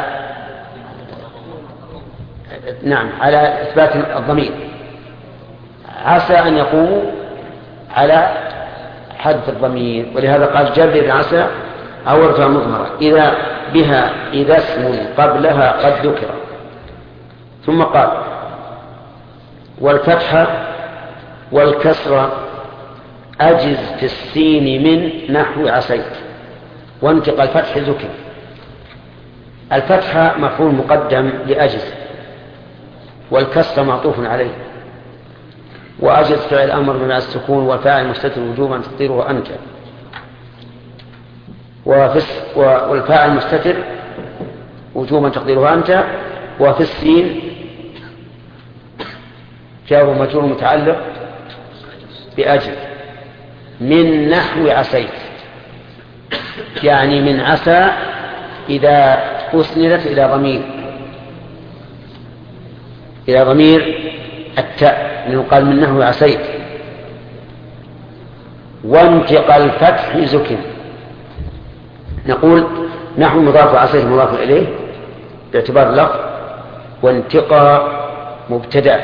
نعم على إثبات الضمير. عسى أن يقوموا على حذف الضمير، ولهذا قال جرد عسى أو ارفع مضمرة إذا بها إذا اسم قبلها قد ذكر. ثم قال: والفتحة والكسرة أجز في السين من نحو عسيت. وانتقى الفتح ذكر. الفتحة مفعول مقدم لأجز، والكسر معطوف عليه، وأجز فعل أمر مع السكون، والفاعل مستتر وجوبا تقديره أنت، والفاعل مستتر وجوبا تقديره أنت. وفي السين جار ومجرور متعلق بأجل من نحو عسيت، يعني من عسى إذا أسندت إلى ضمير إلى ضمير التاء، يقال من نحو عسيت. وانتقى الفتح زكن، نقول نحو مضاف عسيت مضاف إليه باعتبار اللفظ، وانتقى مبتدأ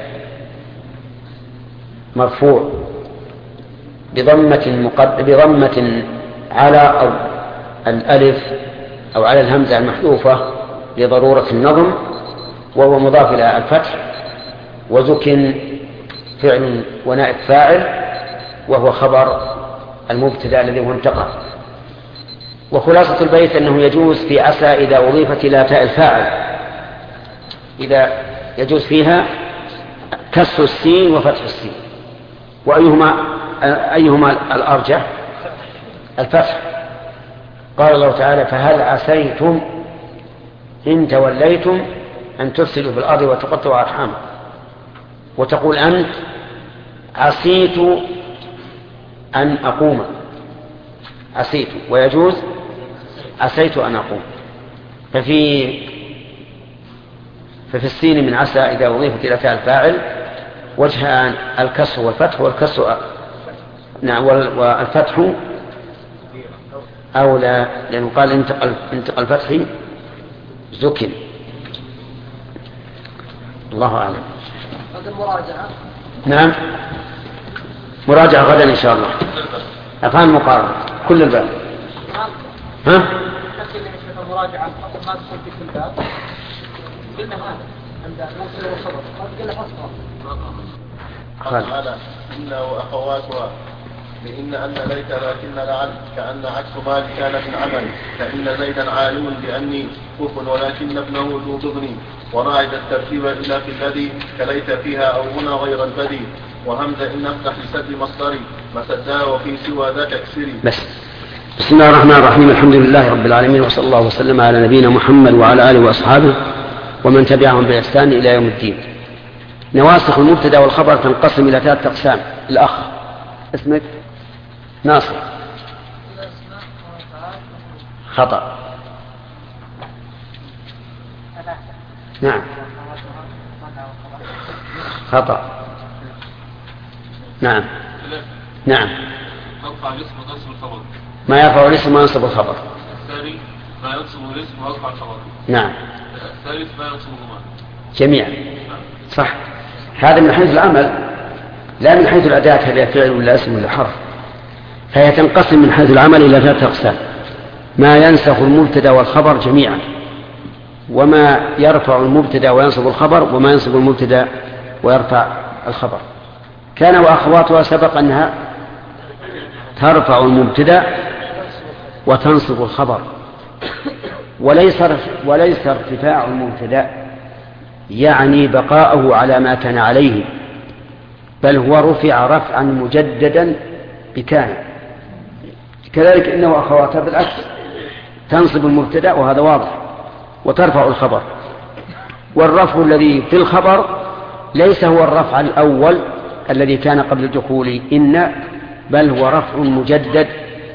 مرفوع بضمة مقد... بضمة على أو الألف أو على الهمزة المحذوفة لضرورة النظم، وهو مضاف إلى الفتح. وزكن فعل ونائب فاعل، وهو خبر المبتدأ الذي هو انتقى. وخلاصة البيت أنه يجوز في عسى إذا أضيفت إلى تاء الفاعل، إذا يجوز فيها كسر السين وفتح السين. وأيهما أيهما الأرجح؟ الفتح. قال الله تعالى: فهل عسيتم إن توليتم أن تفسدوا في الأرض وتقطعوا أرحامكم. وتقول أنت: عسيت أن أقوم، عسيت، ويجوز عسيت أن أقوم. ففي ففي السين من عسى إذا أضيفت إلى فعل فاعل وجهان: الكسر والفتح. والكسر نعم والفتح أولى، لأنه قال انتقل انتقل الفتح زكن. الله أعلم. المراجعة نعم، مراجعة غدا إن شاء الله. أفهم مقارنة كل الباب. ها؟ المراجعة ما تدخل في كل باب. قلنا هذا عند موصل وصبر. قلنا حصرا. قال تعالى: إن وأخواتها لإن أن ليت لكن لعل كأن عكس مال كان من عمل كأن زيدا عالم بأني كف ولكن ابنه ذو ضغني وراعد الترتيب إلى في الذي كليت فيها أو هنا غير البدي وهمزة إن افتح لسد مصدري مسدا وفي سوى ذاك اكسري. بس. بسم الله الرحمن الرحيم. الحمد لله رب العالمين، وصلى الله وسلم على نبينا محمد وعلى آله وأصحابه ومن تبعهم بإحسان إلى يوم الدين. نواسخ المبتدا والخبر تنقسم إلى ثلاثة أقسام. الأخ اسمك؟ ناصر. خطأ. نعم. خطأ. نعم نعم. ترفع الاسم وتنصب الخبر. ما يرفع الاسم وينصب الخبر. الثاني ما ينصب الاسم ويرفع الخبر. نعم. الثالث ما ينصبهما جميعا. صح. هذا من حيث العمل، لا من حيث الأداة، هل فعل ولا اسم ولا حرف. فهي تنقسم من حيث العمل إلى ثلاثة أقسام: ما ينسخ المبتدا والخبر جميعا، وما يرفع المبتدا وينصب الخبر، وما ينصب المبتدا ويرفع الخبر. كان وأخواتها سبق أنها ترفع المبتدا وتنصب الخبر، وليس وليس ارتفاع المبتدا يعني بقاءه على ما كان عليه، بل هو رفع رفعا مجددا بكان. كذلك إنه أخواتها بالعكس، تنصب المبتدا وهذا واضح، وترفع الخبر. والرفع الذي في الخبر ليس هو الرفع الأول الذي كان قبل دخول إن، بل هو رفع مجدد.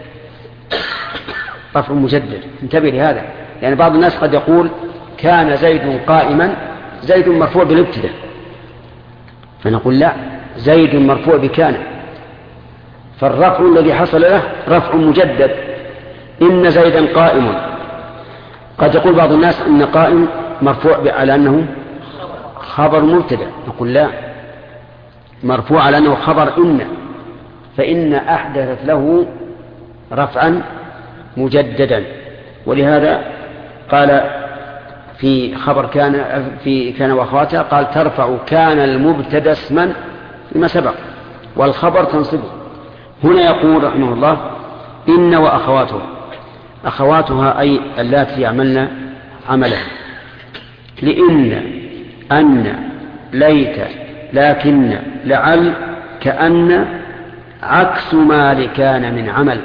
رفع مجدد، انتبه لهذا، يعني بعض الناس قد يقول كان زيد قائما، زيد مرفوع بالابتداء، فنقول لا، زيد مرفوع بكان، فالرفع الذي حصل له رفع مجدد. إن زيدا قائم. قد يقول بعض الناس إن قائم مرفوع على أنه خبر مبتدأ، نقول لا، مرفوع على أنه خبر إن، فإن أحدثت له رفعا مجددا. ولهذا قال في خبر كان في كان وأخواتها، قال ترفع كان المبتدا اسما فيما سبق والخبر تنصبه. هنا يقول رحمه الله إن وأخواتها، أخواتها أي اللاتي يعملن عملها، لإن، أن، ليت، لكن، لعل، كأن، عكس ما لكان من عمل.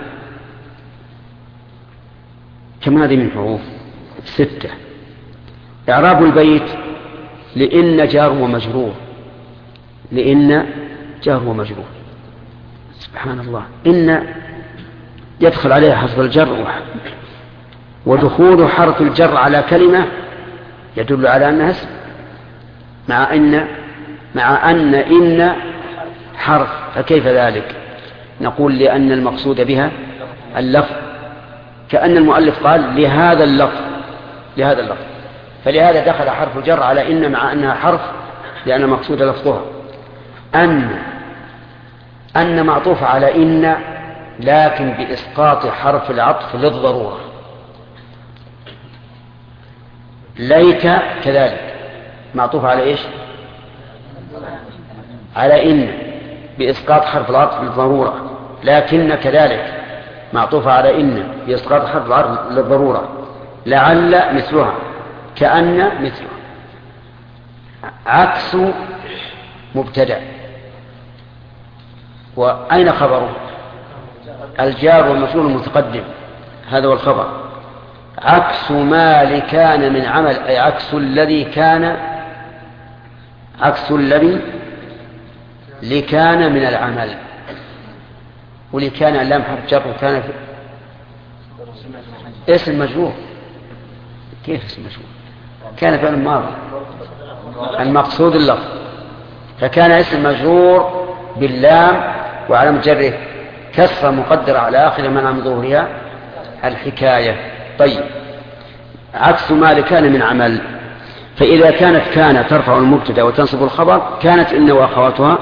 كم هذه من حروف؟ ستة. إعراب البيت: لإن جار ومجرور، لإن جار ومجرور. سبحان الله، إن يدخل عليها حرف الجر، ودخول حرف الجر على كلمة يدل على أنها اسم، مع أن مع أن إن حرف، فكيف ذلك؟ نقول لأن المقصود بها اللفظ، كأن المؤلف قال لهذا اللفظ، لهذا اللفظ، فلهذا دخل حرف الجر على إن مع أنها حرف، لأن المقصود لفظها. أن أن معطوفة على إن، لكن بإسقاط حرف العطف للضرورة. ليت كذلك معطوفة على إيش؟ على إن بإسقاط حرف العطف للضرورة. لكن كذلك معطوفة على إن بإسقاط حرف العطف للضرورة. لعل مثلها، كأن مثلها. عكس مبتدأ، وأين خبره؟ الجار والمجرور المتقدم، هذا هو الخبر. عكس ما لكان من عمل، أي عكس الذي كان، عكس الذي لكان من العمل. ولكان اللام حرف جر، وكان اسم مجرور. كيف اسم مجرور؟ كان فعل ماضي، المقصود اللفظ، فكان اسم مجرور باللام وعلى جره كسر مقدر على آخر منع من ظهورها الحكاية. طيب، عكس ما لكان من عمل، فإذا كانت كان ترفع المبتدا وتنصب الخبر، كانت إن وأخواتها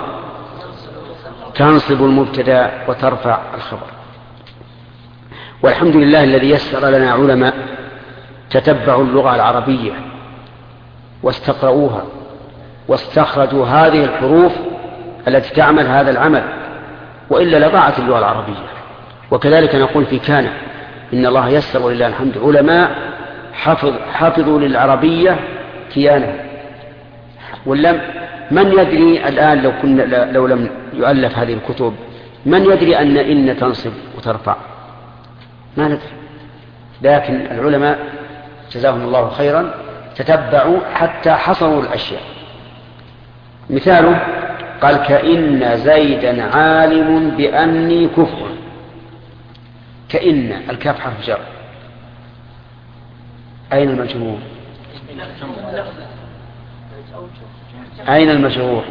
تنصب المبتدا وترفع الخبر. والحمد لله الذي يسر لنا علماء تتبعوا اللغة العربية واستقرؤوها واستخرجوا هذه الحروف التي تعمل هذا العمل، وإلا لضاعت اللغة العربية. وكذلك نقول في كان، إن الله يسر ولله الحمد علماء حفظ حفظوا للعربية كيانه. ولم من يدري الآن لو كنا لو لم يؤلف هذه الكتب، من يدري أن إن تنصب وترفع؟ ما ندري. لكن العلماء جزاهم الله خيرا تتبعوا حتى حصروا الأشياء. مثاله قال كإن زيدا عالم بأني كفء. كإن الكاف حرف جر، أين المجرور؟ أين المجرور؟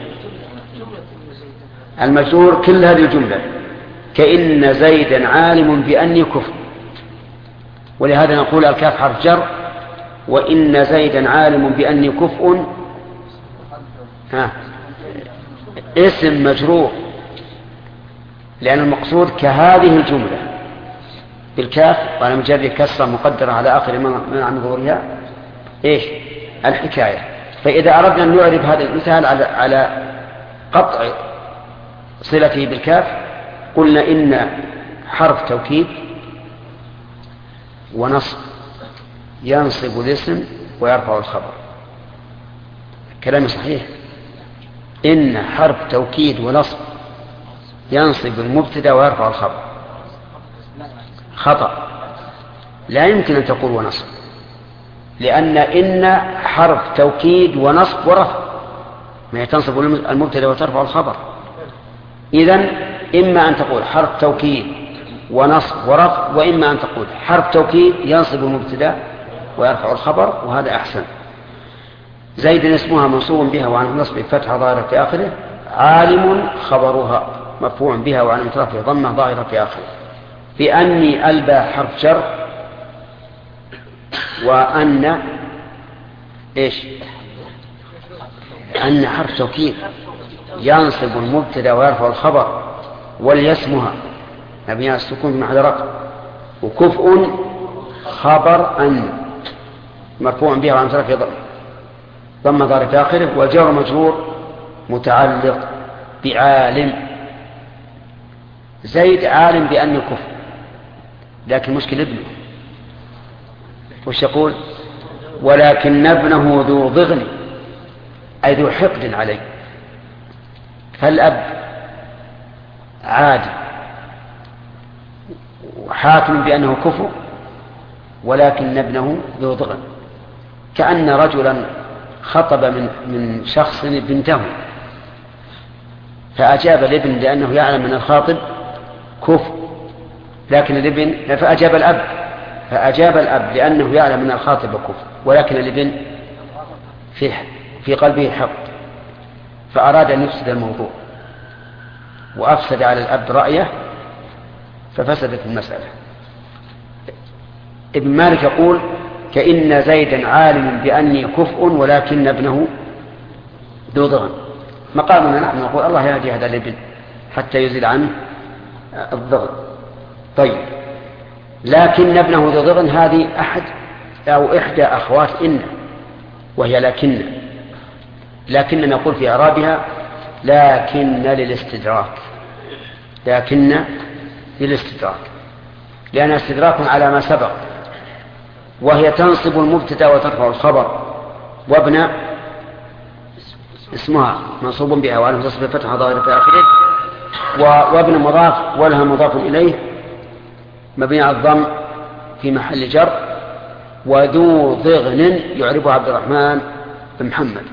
المجرور كل هذه الجملة، كإن زيدا عالم بأني كفء، ولهذا نقول الكاف حرف جر، وإن زيدا عالم بأني كفء ها اسم مجرور، لأن المقصود كهذه الجملة بالكاف وعلى مجرد كسرة مقدرة على آخر من عن ظهورها إيش الحكاية. فإذا أردنا أن نعرف هذا المثال على على قطع صلته بالكاف قلنا إن حرف توكيد ونصب ينصب الاسم ويرفع الخبر. كلام صحيح. إن حرف توكيد ونصب ينصب المبتدا ويرفع الخبر. خطأ، لا يمكن أن تقول ونصب، لأن إن حرف توكيد ونصب ورفع، ما تنصب المبتدا وترفع الخبر. إذن إما أن تقول حرف توكيد ونصب ورفع، وإما أن تقول حرف توكيد ينصب المبتدا ويرفع الخبر، وهذا أحسن. زيد اسمها منصوب بها وعن النصب فتحة ظاهرة في آخره، عالم خبرها مرفوع بها وعن رفعه ضمة ظاهرة في آخره. بأني ألبى حرف جر، وأن إيش أن حرف توكيد ينصب المبتدا ويرفع الخبر، وليسمها مبني السكون بمحل رفع، وكفء خبر أن مرفوع بها وعن رفعه ضمة ضم ظاهر في آخره، وجر مجرور متعلق بعالم. زيد عالم بأن كفء، لكن مشكل ابنه وش يقول؟ ولكن ابنه ذو ضغن، أي ذو حقد عليه. فالأب عادي وحاكم بأنه كفء، ولكن ابنه ذو ضغن. كأن رجلا خطب من من شخص بنته، فأجاب الابن لأنه يعلم أن الخاطب كفء، لكن الابن فأجاب الأب فأجاب الأب لأنه يعلم أن الخاطب كفء، ولكن الابن في في قلبه حق، فأراد أن يفسد الموضوع وأفسد على الأب رأيه ففسدت المسألة. ابن مالك يقول كإن زيدا عالم بأني كفء ولكن ابنه ذو ضغن. مقامنا نحن نقول الله يهدي هذا الابن حتى يزيل عنه الضغن. طيب، لكن ابنه ذو ضغن هذه أحد أو إحدى أخوات إن، وهي لكن لكن نقول في إعرابها لكن للاستدراك، لكن للاستدراك لأن استدراك على ما سبق، وهي تنصب المبتدا وترفع الخبر، وابن اسمها منصوب بها وعلى تصب فتحة ظاهرة في آخره، وابن مضاف ولها مضاف إليه مبني على الضم في محل جر، وذو ضغن يعربها عبد الرحمن بن محمد.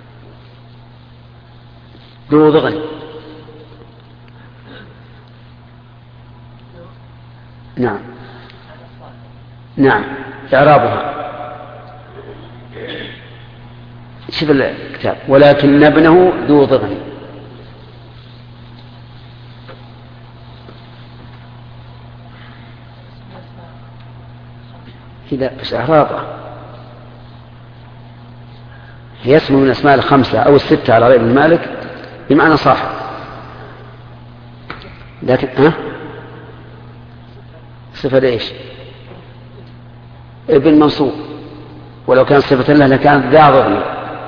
ذو ضغن نعم نعم إعرابها شوف الكتاب ولكن ابنه ذو ضغن. كذا بس إعرابها هي اسم من الأسماء الخمسة أو الستة على غير المالك بمعنى صاحب، لكن ها صفة ايش؟ ابن منصوب، ولو كان صفة له لكان ذا ضغن.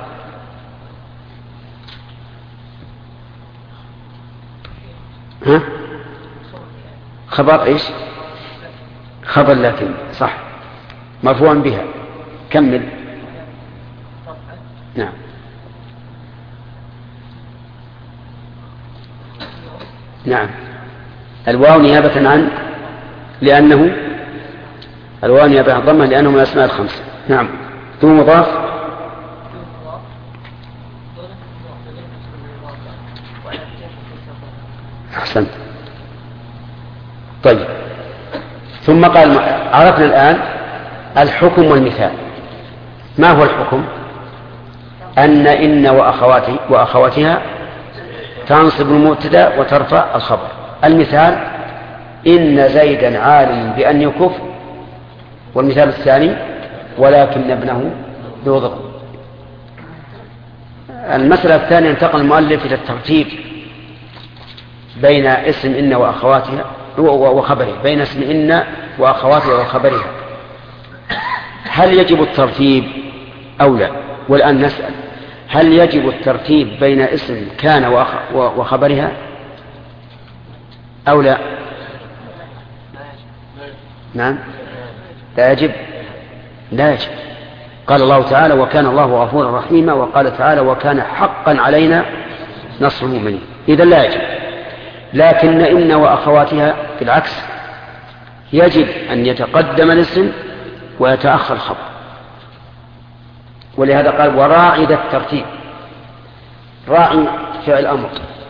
ها خبر ايش؟ خبر لكن صح مرفوعا بها. كمل. نعم نعم الواو نيابة عن لأنه الواو نيابة عن ضمه لأنه من الأسماء الخمسة. نعم ذو مضاف أحسنت. طيب ثم قال عرفنا الآن الحكم والمثال. ما هو الحكم؟ أن إن وأخواته وأخواتها تنصب المبتدا وترفع الخبر. المثال: إن زيدا عالم بأن يكف. والمثال الثاني: ولكن ابنه ذو ضغط. المسألة الثانية: انتقل المؤلف إلى الترتيب بين اسم إن وأخواتها وخبرها، بين اسم إن وأخواتها وخبرها. هل يجب الترتيب أو لا؟ والآن نسأل: هل يجب الترتيب بين اسم كان وخبرها أو لا؟ نعم، لا يجب. لا يجب. قال الله تعالى: وكان الله غفورا رحيما. وقال تعالى: وكان حقا علينا نصر المؤمنين. إذا لا يجب. لكن إن وأخواتها بالعكس يجب أن يتقدم الاسم ويتأخر الخبر. ولهذا قال: وراعي ذا الترتيب. راعي فعل أمر،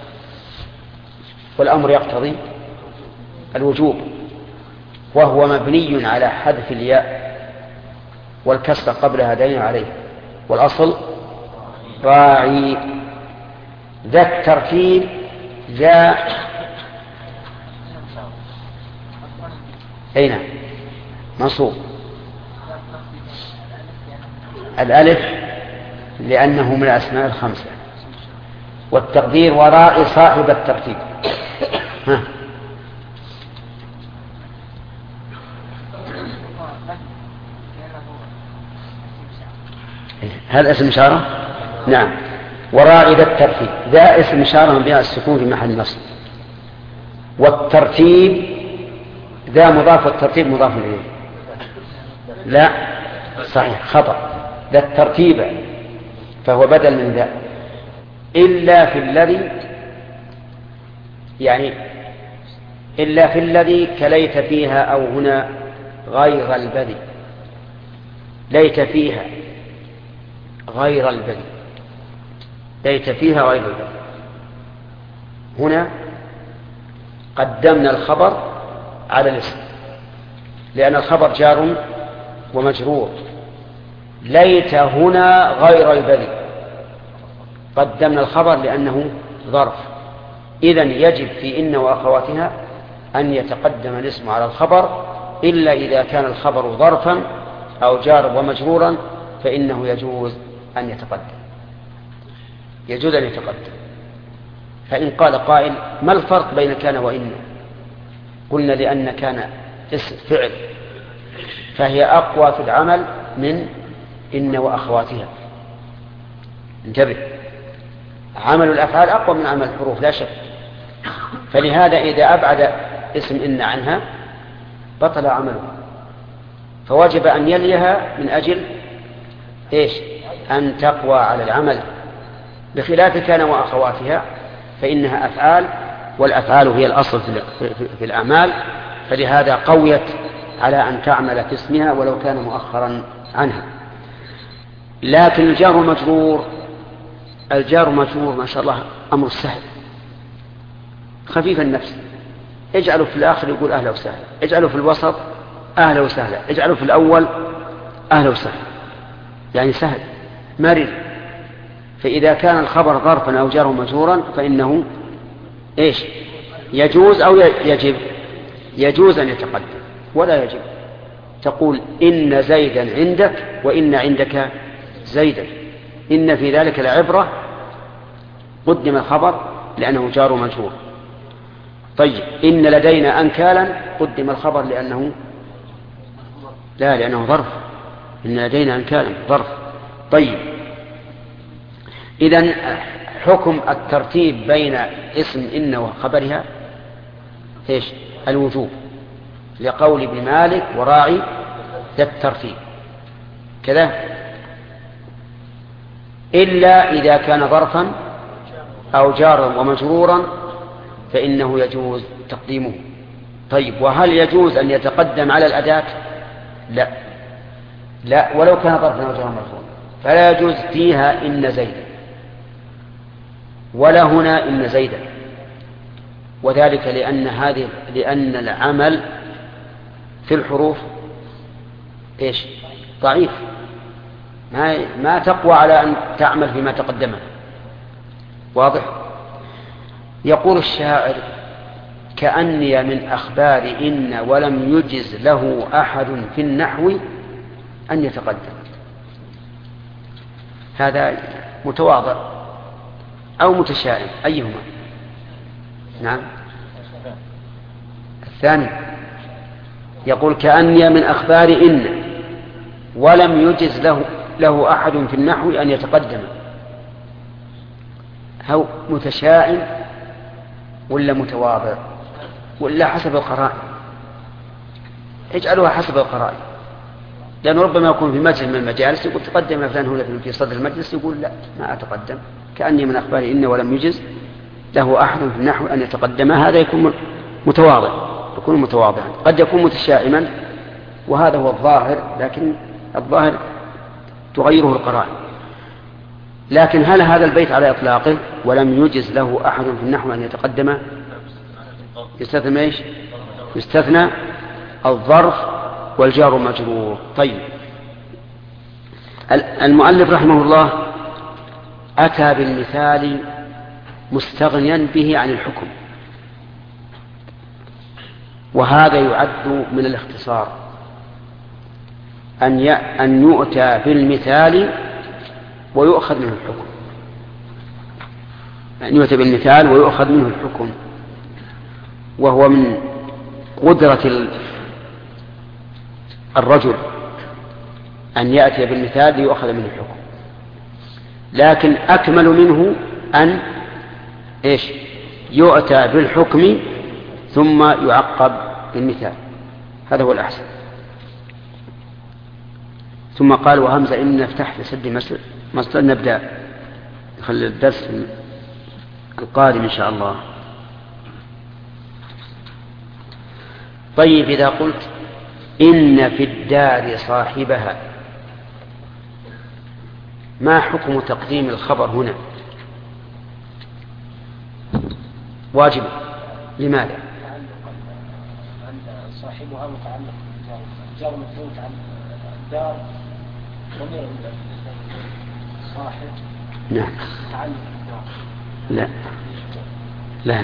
والأمر يقتضي الوجوب، وهو مبني على حذف الياء والكسر قبلها دليل عليه، والأصل راعي. ذا الترتيب ذا أين منصوب؟ الألف لأنه من الأسماء الخمسة، والتقدير وراء صاحب الترتيب. ها. هذا اسم إشارة؟ نعم. وراء ذا الترتيب، ذا اسم إشارة بها السكون في محل نصب. والترتيب ذا مضاف، والترتيب مضاف إليه. لا صحيح، خطأ. ذا الترتيب فهو بدل من ذا، إلا في الذي يعني إلا في الذي كليت فيها أو هنا غير البذي. ليت فيها غير البذي، ليت فيها غير البذي. هنا قدمنا الخبر على الاسم لأن الخبر جار ومجرور. ليت هنا غير البذي، قدمنا الخبر لأنه ظرف. إذن يجب في إن وأخواتها أن يتقدم الاسم على الخبر، إلا إذا كان الخبر ظرفا أو جار ومجرورا فإنه يجوز أن يتقدم يجوز أن يتقدم. فإن قال قائل: ما الفرق بين كان وإن؟ قلنا: لأن كان اسم فعل، فهي أقوى في العمل من إن وأخواتها. انتبه، عمل الأفعال أقوى من عمل الحروف لا شك. فلهذا إذا أبعد اسم إن عنها بطل عملها، فوجب أن يليها من أجل إيش؟ أن تقوى على العمل. بخلاف كان وأخواتها فإنها أفعال، والأفعال هي الأصل في الأعمال، فلهذا قويت على أن تعمل في اسمها ولو كان مؤخرا عنها. لكن الجار والمجرور، الجار والمجرور ما شاء الله أمر سهل خفيف النفس. اجعله في الآخر يقول أهلا وسهلا، اجعله في الوسط أهلا وسهلا، اجعله في الأول أهلا وسهلا، يعني سهل مرن. فإذا كان الخبر ظرفا أو جار مجرورا فإنه إيش؟ يجوز أو يجب؟ يجوز أن يتقدم ولا يجب. تقول: إن زيدا عندك، وإن عندك زيدا. إن في ذلك لعبرة، قدم الخبر لأنه جار مجرور. طيب، إن لدينا أنكالا، قدم الخبر لأنه لا لأنه ظرف. إن لدينا أنكالا ظرف. طيب، إذن حكم الترتيب بين اسم إن وخبرها إيش؟ الوجوب، لقول ابن مالك: وراعي ذا الترتيب كذا، إلا إذا كان ظرفا أو جارا ومجرورا فإنه يجوز تقديمه. طيب، وهل يجوز أن يتقدم على الأداة؟ لا لا ولو كان ظرفا أو جارا ومجرورا، فلا يجوز فيها إن زيدا، ولا هنا إن زيدا. وذلك لأن هذه لأن العمل في الحروف إيش؟ ضعيف. ما ما تقوى على أن تعمل فيما تقدمه. واضح؟ يقول الشاعر: كأني من أخبار إن ولم يجز له أحد في النحو أن يتقدم. هذا متواضع أو متشائم، أيهما؟ نعم، الثاني. يقول: كأني من أخبار إن ولم يجز له, له أحد في النحو أن يتقدم. هو متشائم ولا متواضع ولا حسب القرائن؟ اجعلوها حسب القرائن، لأنه ربما يكون في مجلس من المجالس يقول تقدم فلان هنا في صدر المجلس، يقول لا ما أتقدم. كأني من أخبار إن ولم يجز له أحد في النحو أن يتقدم، هذا يكون متواضع، يكون متواضعا. قد يكون متشائما وهذا هو الظاهر، لكن الظاهر تغيره القرائن. لكن هل هذا البيت على إطلاقه ولم يجز له أحد في النحو أن يتقدم؟ يستثنى ايش؟ يستثنى الظرف والجار مجرور. طيب، المؤلف رحمه الله أتى بالمثال مستغنيا به عن الحكم، وهذا يعد من الاختصار، أن أن يؤتى بالمثال ويؤخذ منه الحكم، أن يؤتى بالمثال ويؤخذ منه الحكم، وهو من قدرة الرجل أن يأتي بالمثال ليؤخذ منه الحكم. لكن أكمل منه أن إيش؟ يؤتى بالحكم ثم يعقب بالمثال، هذا هو الأحسن. ثم قال: وهمزة إن نفتح في سد مصر مصر. نبدأ نخلي الدرس القادم إن شاء الله. طيب، إذا قلت إن في الدار صاحبها، ما حكم تقديم الخبر هنا؟ واجب. لماذا؟ صاحبها متعلق جار مجرور متعلق الدار ضمير صاحب. نعم. متعلق لا لا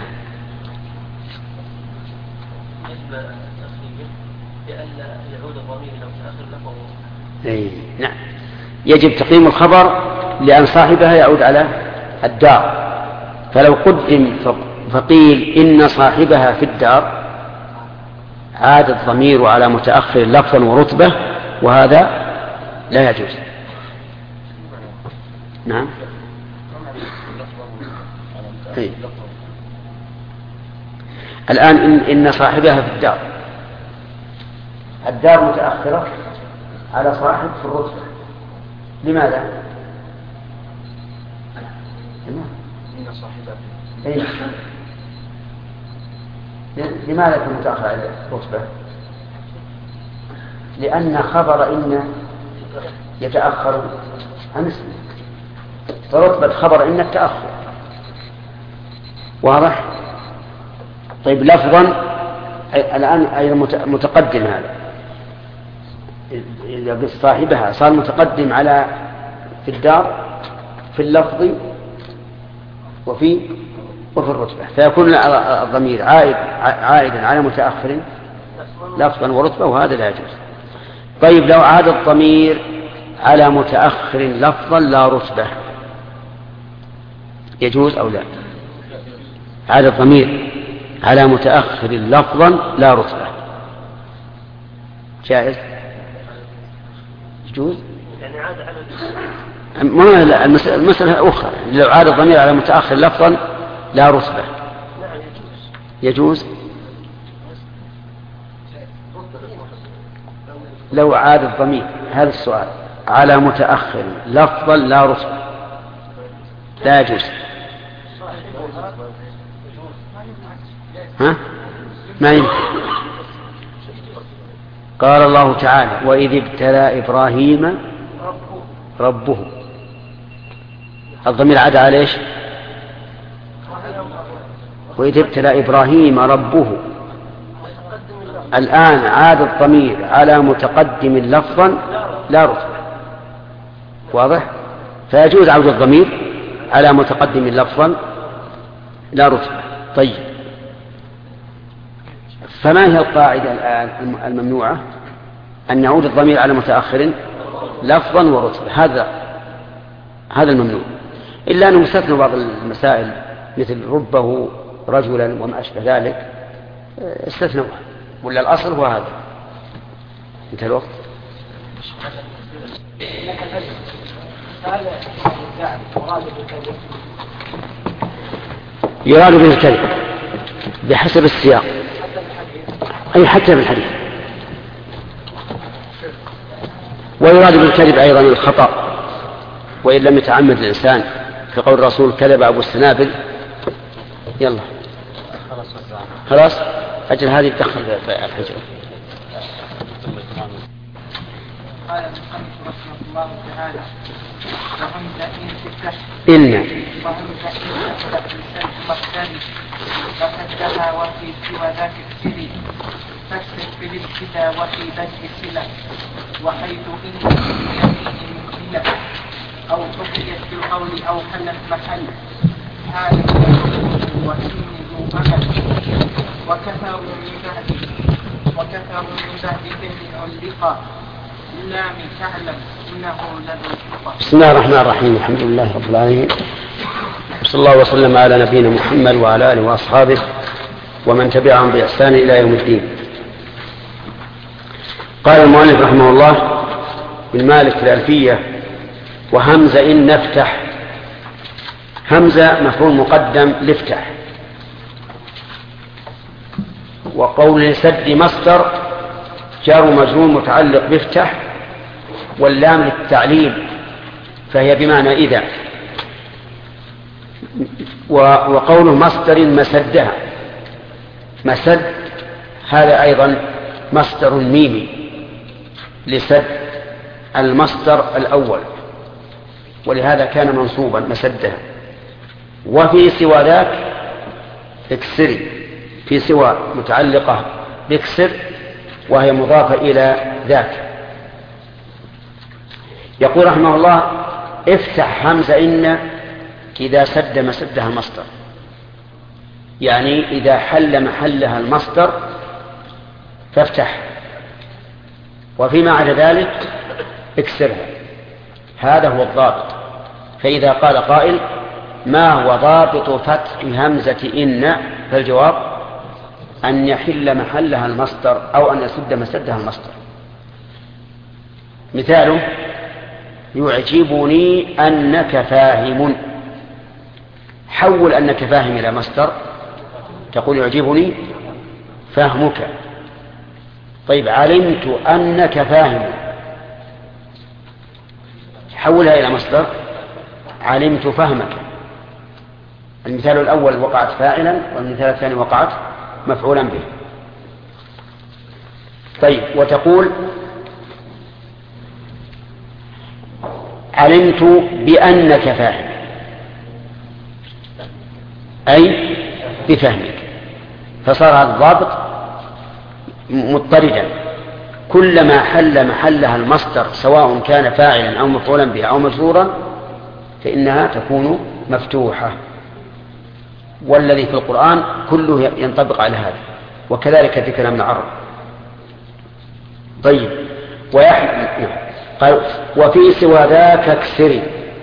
بالنسبة للتأخير لئلا يعود الضمير إلى متأخر له. أي نعم، يجب تقديم الخبر لأن صاحبها يعود على الدار، فلو قدم فقيل إن صاحبها في الدار عاد الضمير على متأخر لفظا ورتبة، وهذا لا يجوز. نعم. أي. الآن إن, إن صاحبها في الدار، الدار متأخرة على صاحب في الرتبة، لماذا؟ إن صاحبها أي. لماذا يكون متأخر على الرتبة؟ لأن خبر إن يتأخر عن اسمه، فرتبة خبر إن التأخر. واضح؟ طيب، لفظا الآن أي متقدم، هذا إذا صاحبها صار متقدم على في الدار في اللفظ وفي وفي الرتبة، فيكون الضمير عائد عائدا على متأخر لفظا ورتبة، وهذا لا يجوز. طيب، لو عاد الضمير على متأخر لفظا لا رتبة يجوز أو لا؟ عاد الضمير على متأخر لفظا لا رتبة جائز؟ يجوز؟ يعني عاد على ما المسألة أخرى. لو عاد الضمير على متأخر لفظا لا رتبة يجوز؟ لو عاد الضمير، هذا السؤال، على متأخر لفظا لا رتبة لا يجوز. ها؟ ما يمكن. قال الله تعالى: وإذ ابتلى إبراهيم ربه، الضمير عاد على ايش؟ وإذ ابتلى إبراهيم ربه. الآن عاد الضمير على متقدم لفظا لا رتبة، واضح؟ فيجوز عود الضمير على متقدم لفظا لا رتبة. طيب، فما هي القاعدة الآن الممنوعة؟ أن يعود الضمير على متأخر لفظا ورتبة، هذا هذا الممنوع، إلا أنه مستثنى بعض المسائل مثل ربه رجلا وما أشبه ذلك استثنوها، ولا الأصل هو هذا. انتهى الوقت. يراد به الكذب بحسب السياق، أي حتى بالحديث. ويراد بالكذب أيضا الخطأ وإن لم يتعمد الإنسان، في قول الرسول كذب أبو السنابل. يلا خلاص أجل هذه تدخل الحجر. قال المصنف رحمه الله تعالى: وهمز إن تفتح إن وهمز إن تفتح بالسلب مختلف فسدها وفي سوى ذاك اكسري فاكسر في الابتداء وفي بدء السلة وحيث إن يمين مكملة أو تقيت في القول أو حلت محل هذا وإن ذو أمل وكثر من بعد وكثر من بعد فهم علقا اللام تعلم إنه لذو الحقى. بسم الله الرحمن الرحيم. الحمد لله رب العالمين، صلى الله وسلم على نبينا محمد وعلى آله وأصحابه ومن تبعهم بإحسان إلى يوم الدين. قال المؤلف رحمه الله بن مالك الألفية: وهمز إن نفتح. همزة مفعول مقدم لافتح، وقول لسد مصدر جار مجرور متعلق بافتح، واللام للتعليل فهي بمعنى إذا، وقوله مصدر مسدها. مسد هذا أيضا مصدر ميمي لسد المصدر الأول، ولهذا كان منصوبا مسدها. وفي سوى ذاك اكسري، في سوى متعلقة باكسر وهي مضافة إلى ذاك. يقول رحمه الله: افتح همزة إن إذا سد مسدها المصدر، يعني إذا حل محلها المصدر فافتح، وفيما عدا ذلك اكسرها. هذا هو الضابط. فإذا قال قائل: ما هو ضابط فتح همزة إن؟ فالجواب أن يحل محلها المصدر أو أن يسد مسدها المصدر. مثاله: يعجبني أنك فاهم. حول أنك فاهم إلى مصدر، تقول يعجبني فهمك. طيب، علمت أنك فاهم، حولها إلى مصدر، علمت فهمك. المثال الأول وقعت فاعلا، والمثال الثاني وقعت مفعولا به. طيب، وتقول علمت بأنك فاهم، أي بفهمك. فصار هذا الضابط مضطردا، كلما حل محلها المصدر سواء كان فاعلا أو مفعولا به أو مجرورا فإنها تكون مفتوحة. والذي في القرآن كله ينطبق على هذا، وكذلك في كلام العرب. طيب، ويحمل قال: وفي سوى ذاك اكسري.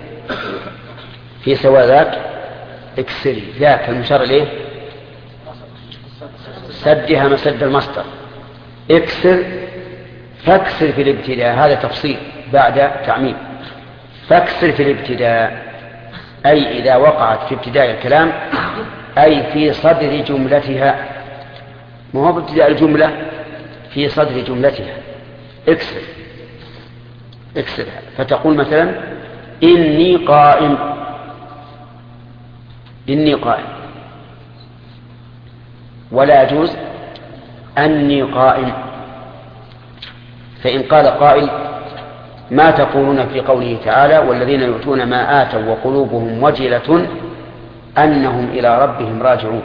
في سوى ذاك اكسري، ذاك المشار إليه سدها مسد المصدر. اكسر، فاكسر في الابتداء، هذا تفصيل بعد تعميم. فاكسر في الابتداء أي إذا وقعت في ابتداء الكلام، أي في صدر جملتها، ما هو بابتداء الجملة، في صدر جملتها اكسر اكسرها. فتقول مثلا: إني قائم، إني قائم، ولا يجوز أني قائم. فإن قال قائل: ما تقولون في قوله تعالى: والذين يؤتون ما آتوا وقلوبهم وجلة أنهم إلى ربهم راجعون؟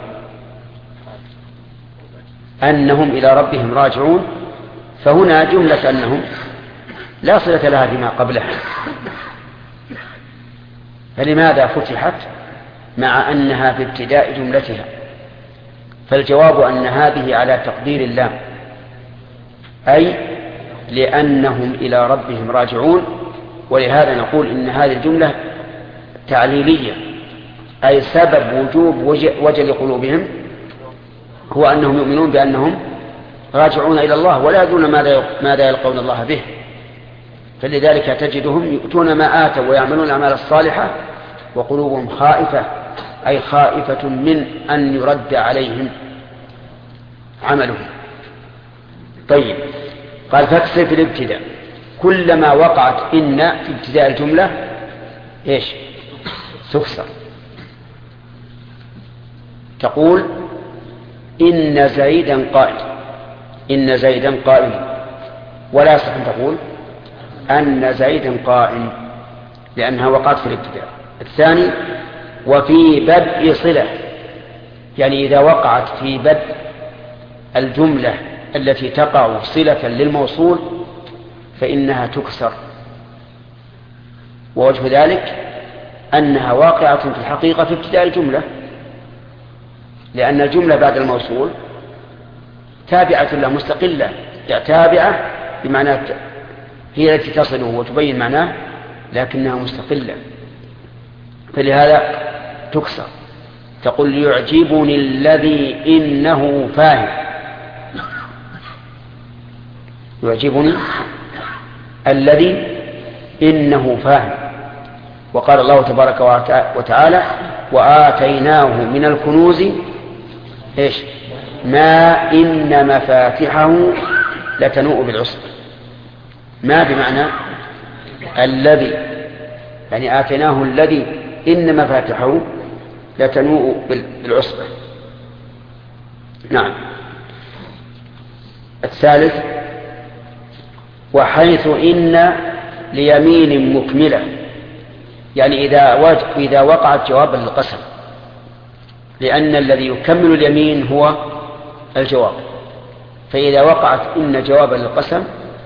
أنهم إلى ربهم راجعون، فهنا جملة أنهم لا صلة لها بما قبلها، فلماذا فتحت مع أنها في ابتداء جملتها؟ فالجواب أن هذه على تقدير اللام، أي لأنهم إلى ربهم راجعون. ولهذا نقول إن هذه الجملة تعليلية، أي سبب وجوب وجل قلوبهم هو أنهم يؤمنون بأنهم راجعون إلى الله ولا يدرون ماذا يلقون الله به. فلذلك تجدهم يؤتون ما آتوا ويعملون الأعمال الصالحة وقلوبهم خائفة، أي خائفة من أن يرد عليهم عملهم. طيب، قال فاكسر في الابتداء، كلما وقعت إن في ابتداء الجملة إيش؟ تكسر. تقول إن زيدا قائم، إن زيدا قائم، ولا يصح أن تقول أن زيدا قائم لأنها وقعت في الابتداء. الثاني وفي بدء صلة، يعني إذا وقعت في بدء الجملة التي تقع صلة للموصول فإنها تكسر. ووجه ذلك أنها واقعة في الحقيقة في ابتداء الجملة، لأن الجملة بعد الموصول تابعة له مستقلة، تابعة بمعنى هي التي تصله وتبين معناه، لكنها مستقلة، فلهذا تكسر. تقول يعجبني الذي إنه فاهم، يعجبني الذي إنه فاهم. وقال الله تبارك وتعالى وآتيناه من الكنوز إيش؟ ما إن مفاتحه لتنوء بالعصبة. ما بمعنى الذي، يعني آتيناه الذي إن مفاتحه لتنوء بالعصبة. نعم. الثالث وحيث إن ليمين مكملة، يعني إذا, إذا وقعت جوابا للقسم، لأن الذي يكمل اليمين هو الجواب، فإذا وقعت إن جوابا للقسم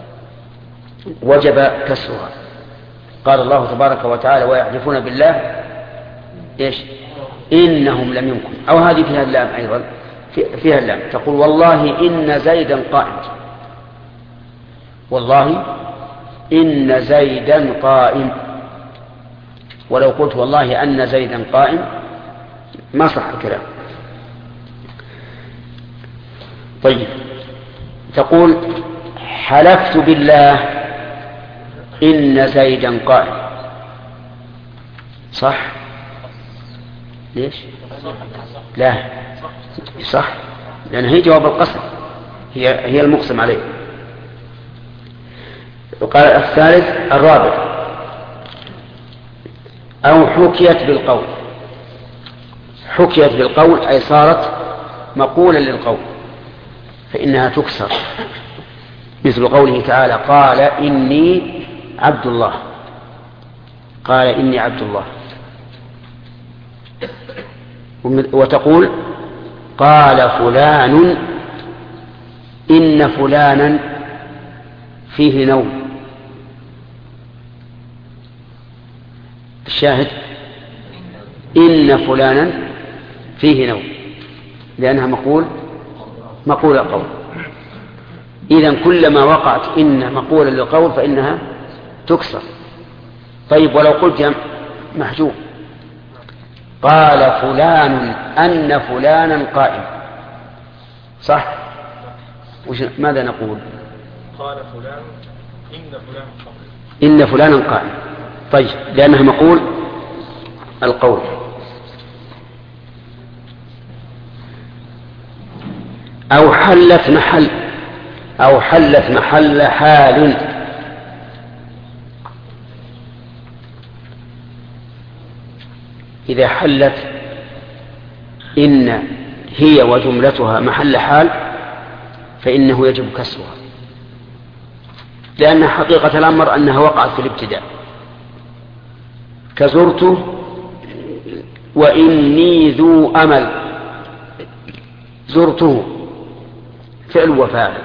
وجب كسرها. قال الله تبارك وتعالى ويحلفون بالله إيش؟ إنهم لمنكم، أو هذه فيها اللام أيضا، فيها اللام. تقول والله إن زيدا قائم، والله إن زيدا قائم. ولو قلت والله أن زيدا قائم ما صح الكلام. طيب، تقول حلفت بالله إن زيدا قائم، صح؟ ليش؟ لا صح، لأن هي جواب القسم، هي هي المقسم عليه. وقال الثالث الرابع أو حكيت بالقول، حكيت بالقول أي صارت مقولا للقول فإنها تكسر، مثل قوله تعالى قال إني عبد الله، قال إني عبد الله. وتقول قال فلان إن فلانا فيه نوم. الشاهد إن فلانا فيه نوم، لأنها مقول مقول القول. إذن كلما وقعت إن مقولا للقول فإنها تكسر. طيب، ولو قلت محجوب قال فلان أن فلانا قائم، صح؟ ماذا نقول؟ قال فلان إن فلان قائم، إن فلانا قائم. طيب، لأنها مقول القول. أو حلت محل، أو حلت محل حال، إذا حلت إن هي وجملتها محل حال فإنه يجب كسرها، لأن حقيقة الأمر أنها وقعت في الابتداء، كزرته وإني ذو أمل، زرته فعل وفاعل،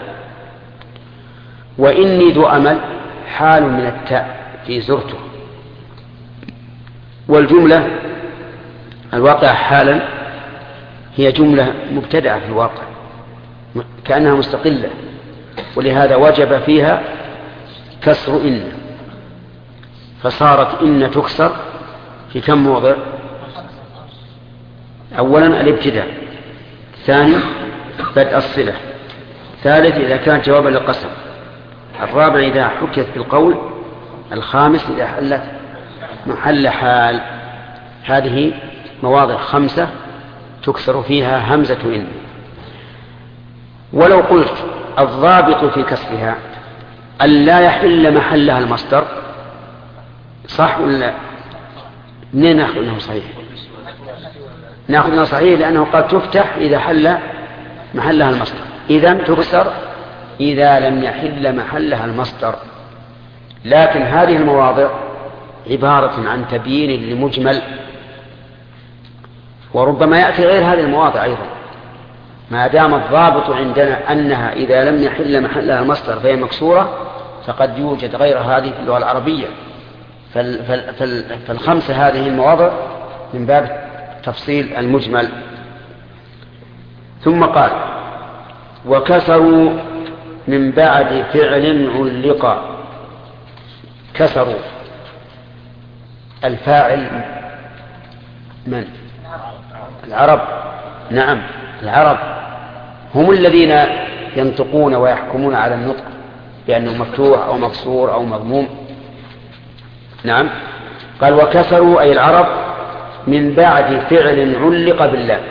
وإني ذو أمل حال من التاء في زرته، والجملة الواقع حالا هي جملة مبتدعة في الواقع كأنها مستقلة، ولهذا وجب فيها كسر إن، فصارت إن تكسر في كم موضع؟ أولا الابتداء، ثاني بدء الصلة، ثالث إذا كانت جوابا للقسم، الرابع إذا حكيت بالقول، الخامس إذا حلت محل حال. هذه مواضع خمسة تكسر فيها همزة إن. ولو قلت الضابط في كسرها أن لا يحل محلها المصدر، صح ولا لا؟ منين نأخذ أنه صحيح؟ نأخذ أنه صحيح لأنه قد تفتح إذا حل محلها المصدر، إذن تكسر إذا لم يحل محلها المصدر. لكن هذه المواضع عبارة عن تبيين لمجمل، وربما يأتي غير هذه المواضع أيضا، ما دام الضابط عندنا أنها إذا لم يحل محلها المصدر فهي مكسورة، فقد يوجد غير هذه في اللغة العربية. فال فال فال فالخمسة هذه المواضع من باب تفصيل المجمل. ثم قال وكسروا من بعد فعل علق. كسروا الفاعل من؟ العرب. نعم العرب هم الذين ينطقون ويحكمون على النطق بأنه مفتوح أو مكسور أو مضموم. نعم قال وكسروا أي العرب من بعد فعل علق بالله،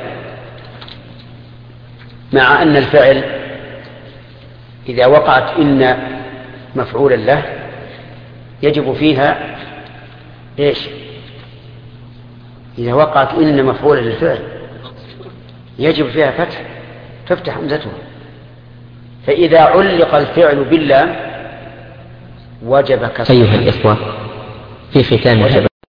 مع أن الفعل إذا وقعت إن مفعولا له يجب فيها إيش؟ إذا وقعت إن مفعولا للفعل يجب فيها فتح، تفتح همزته. فإذا علق الفعل بالله وجب كسره. أيها الإخوة، في ختام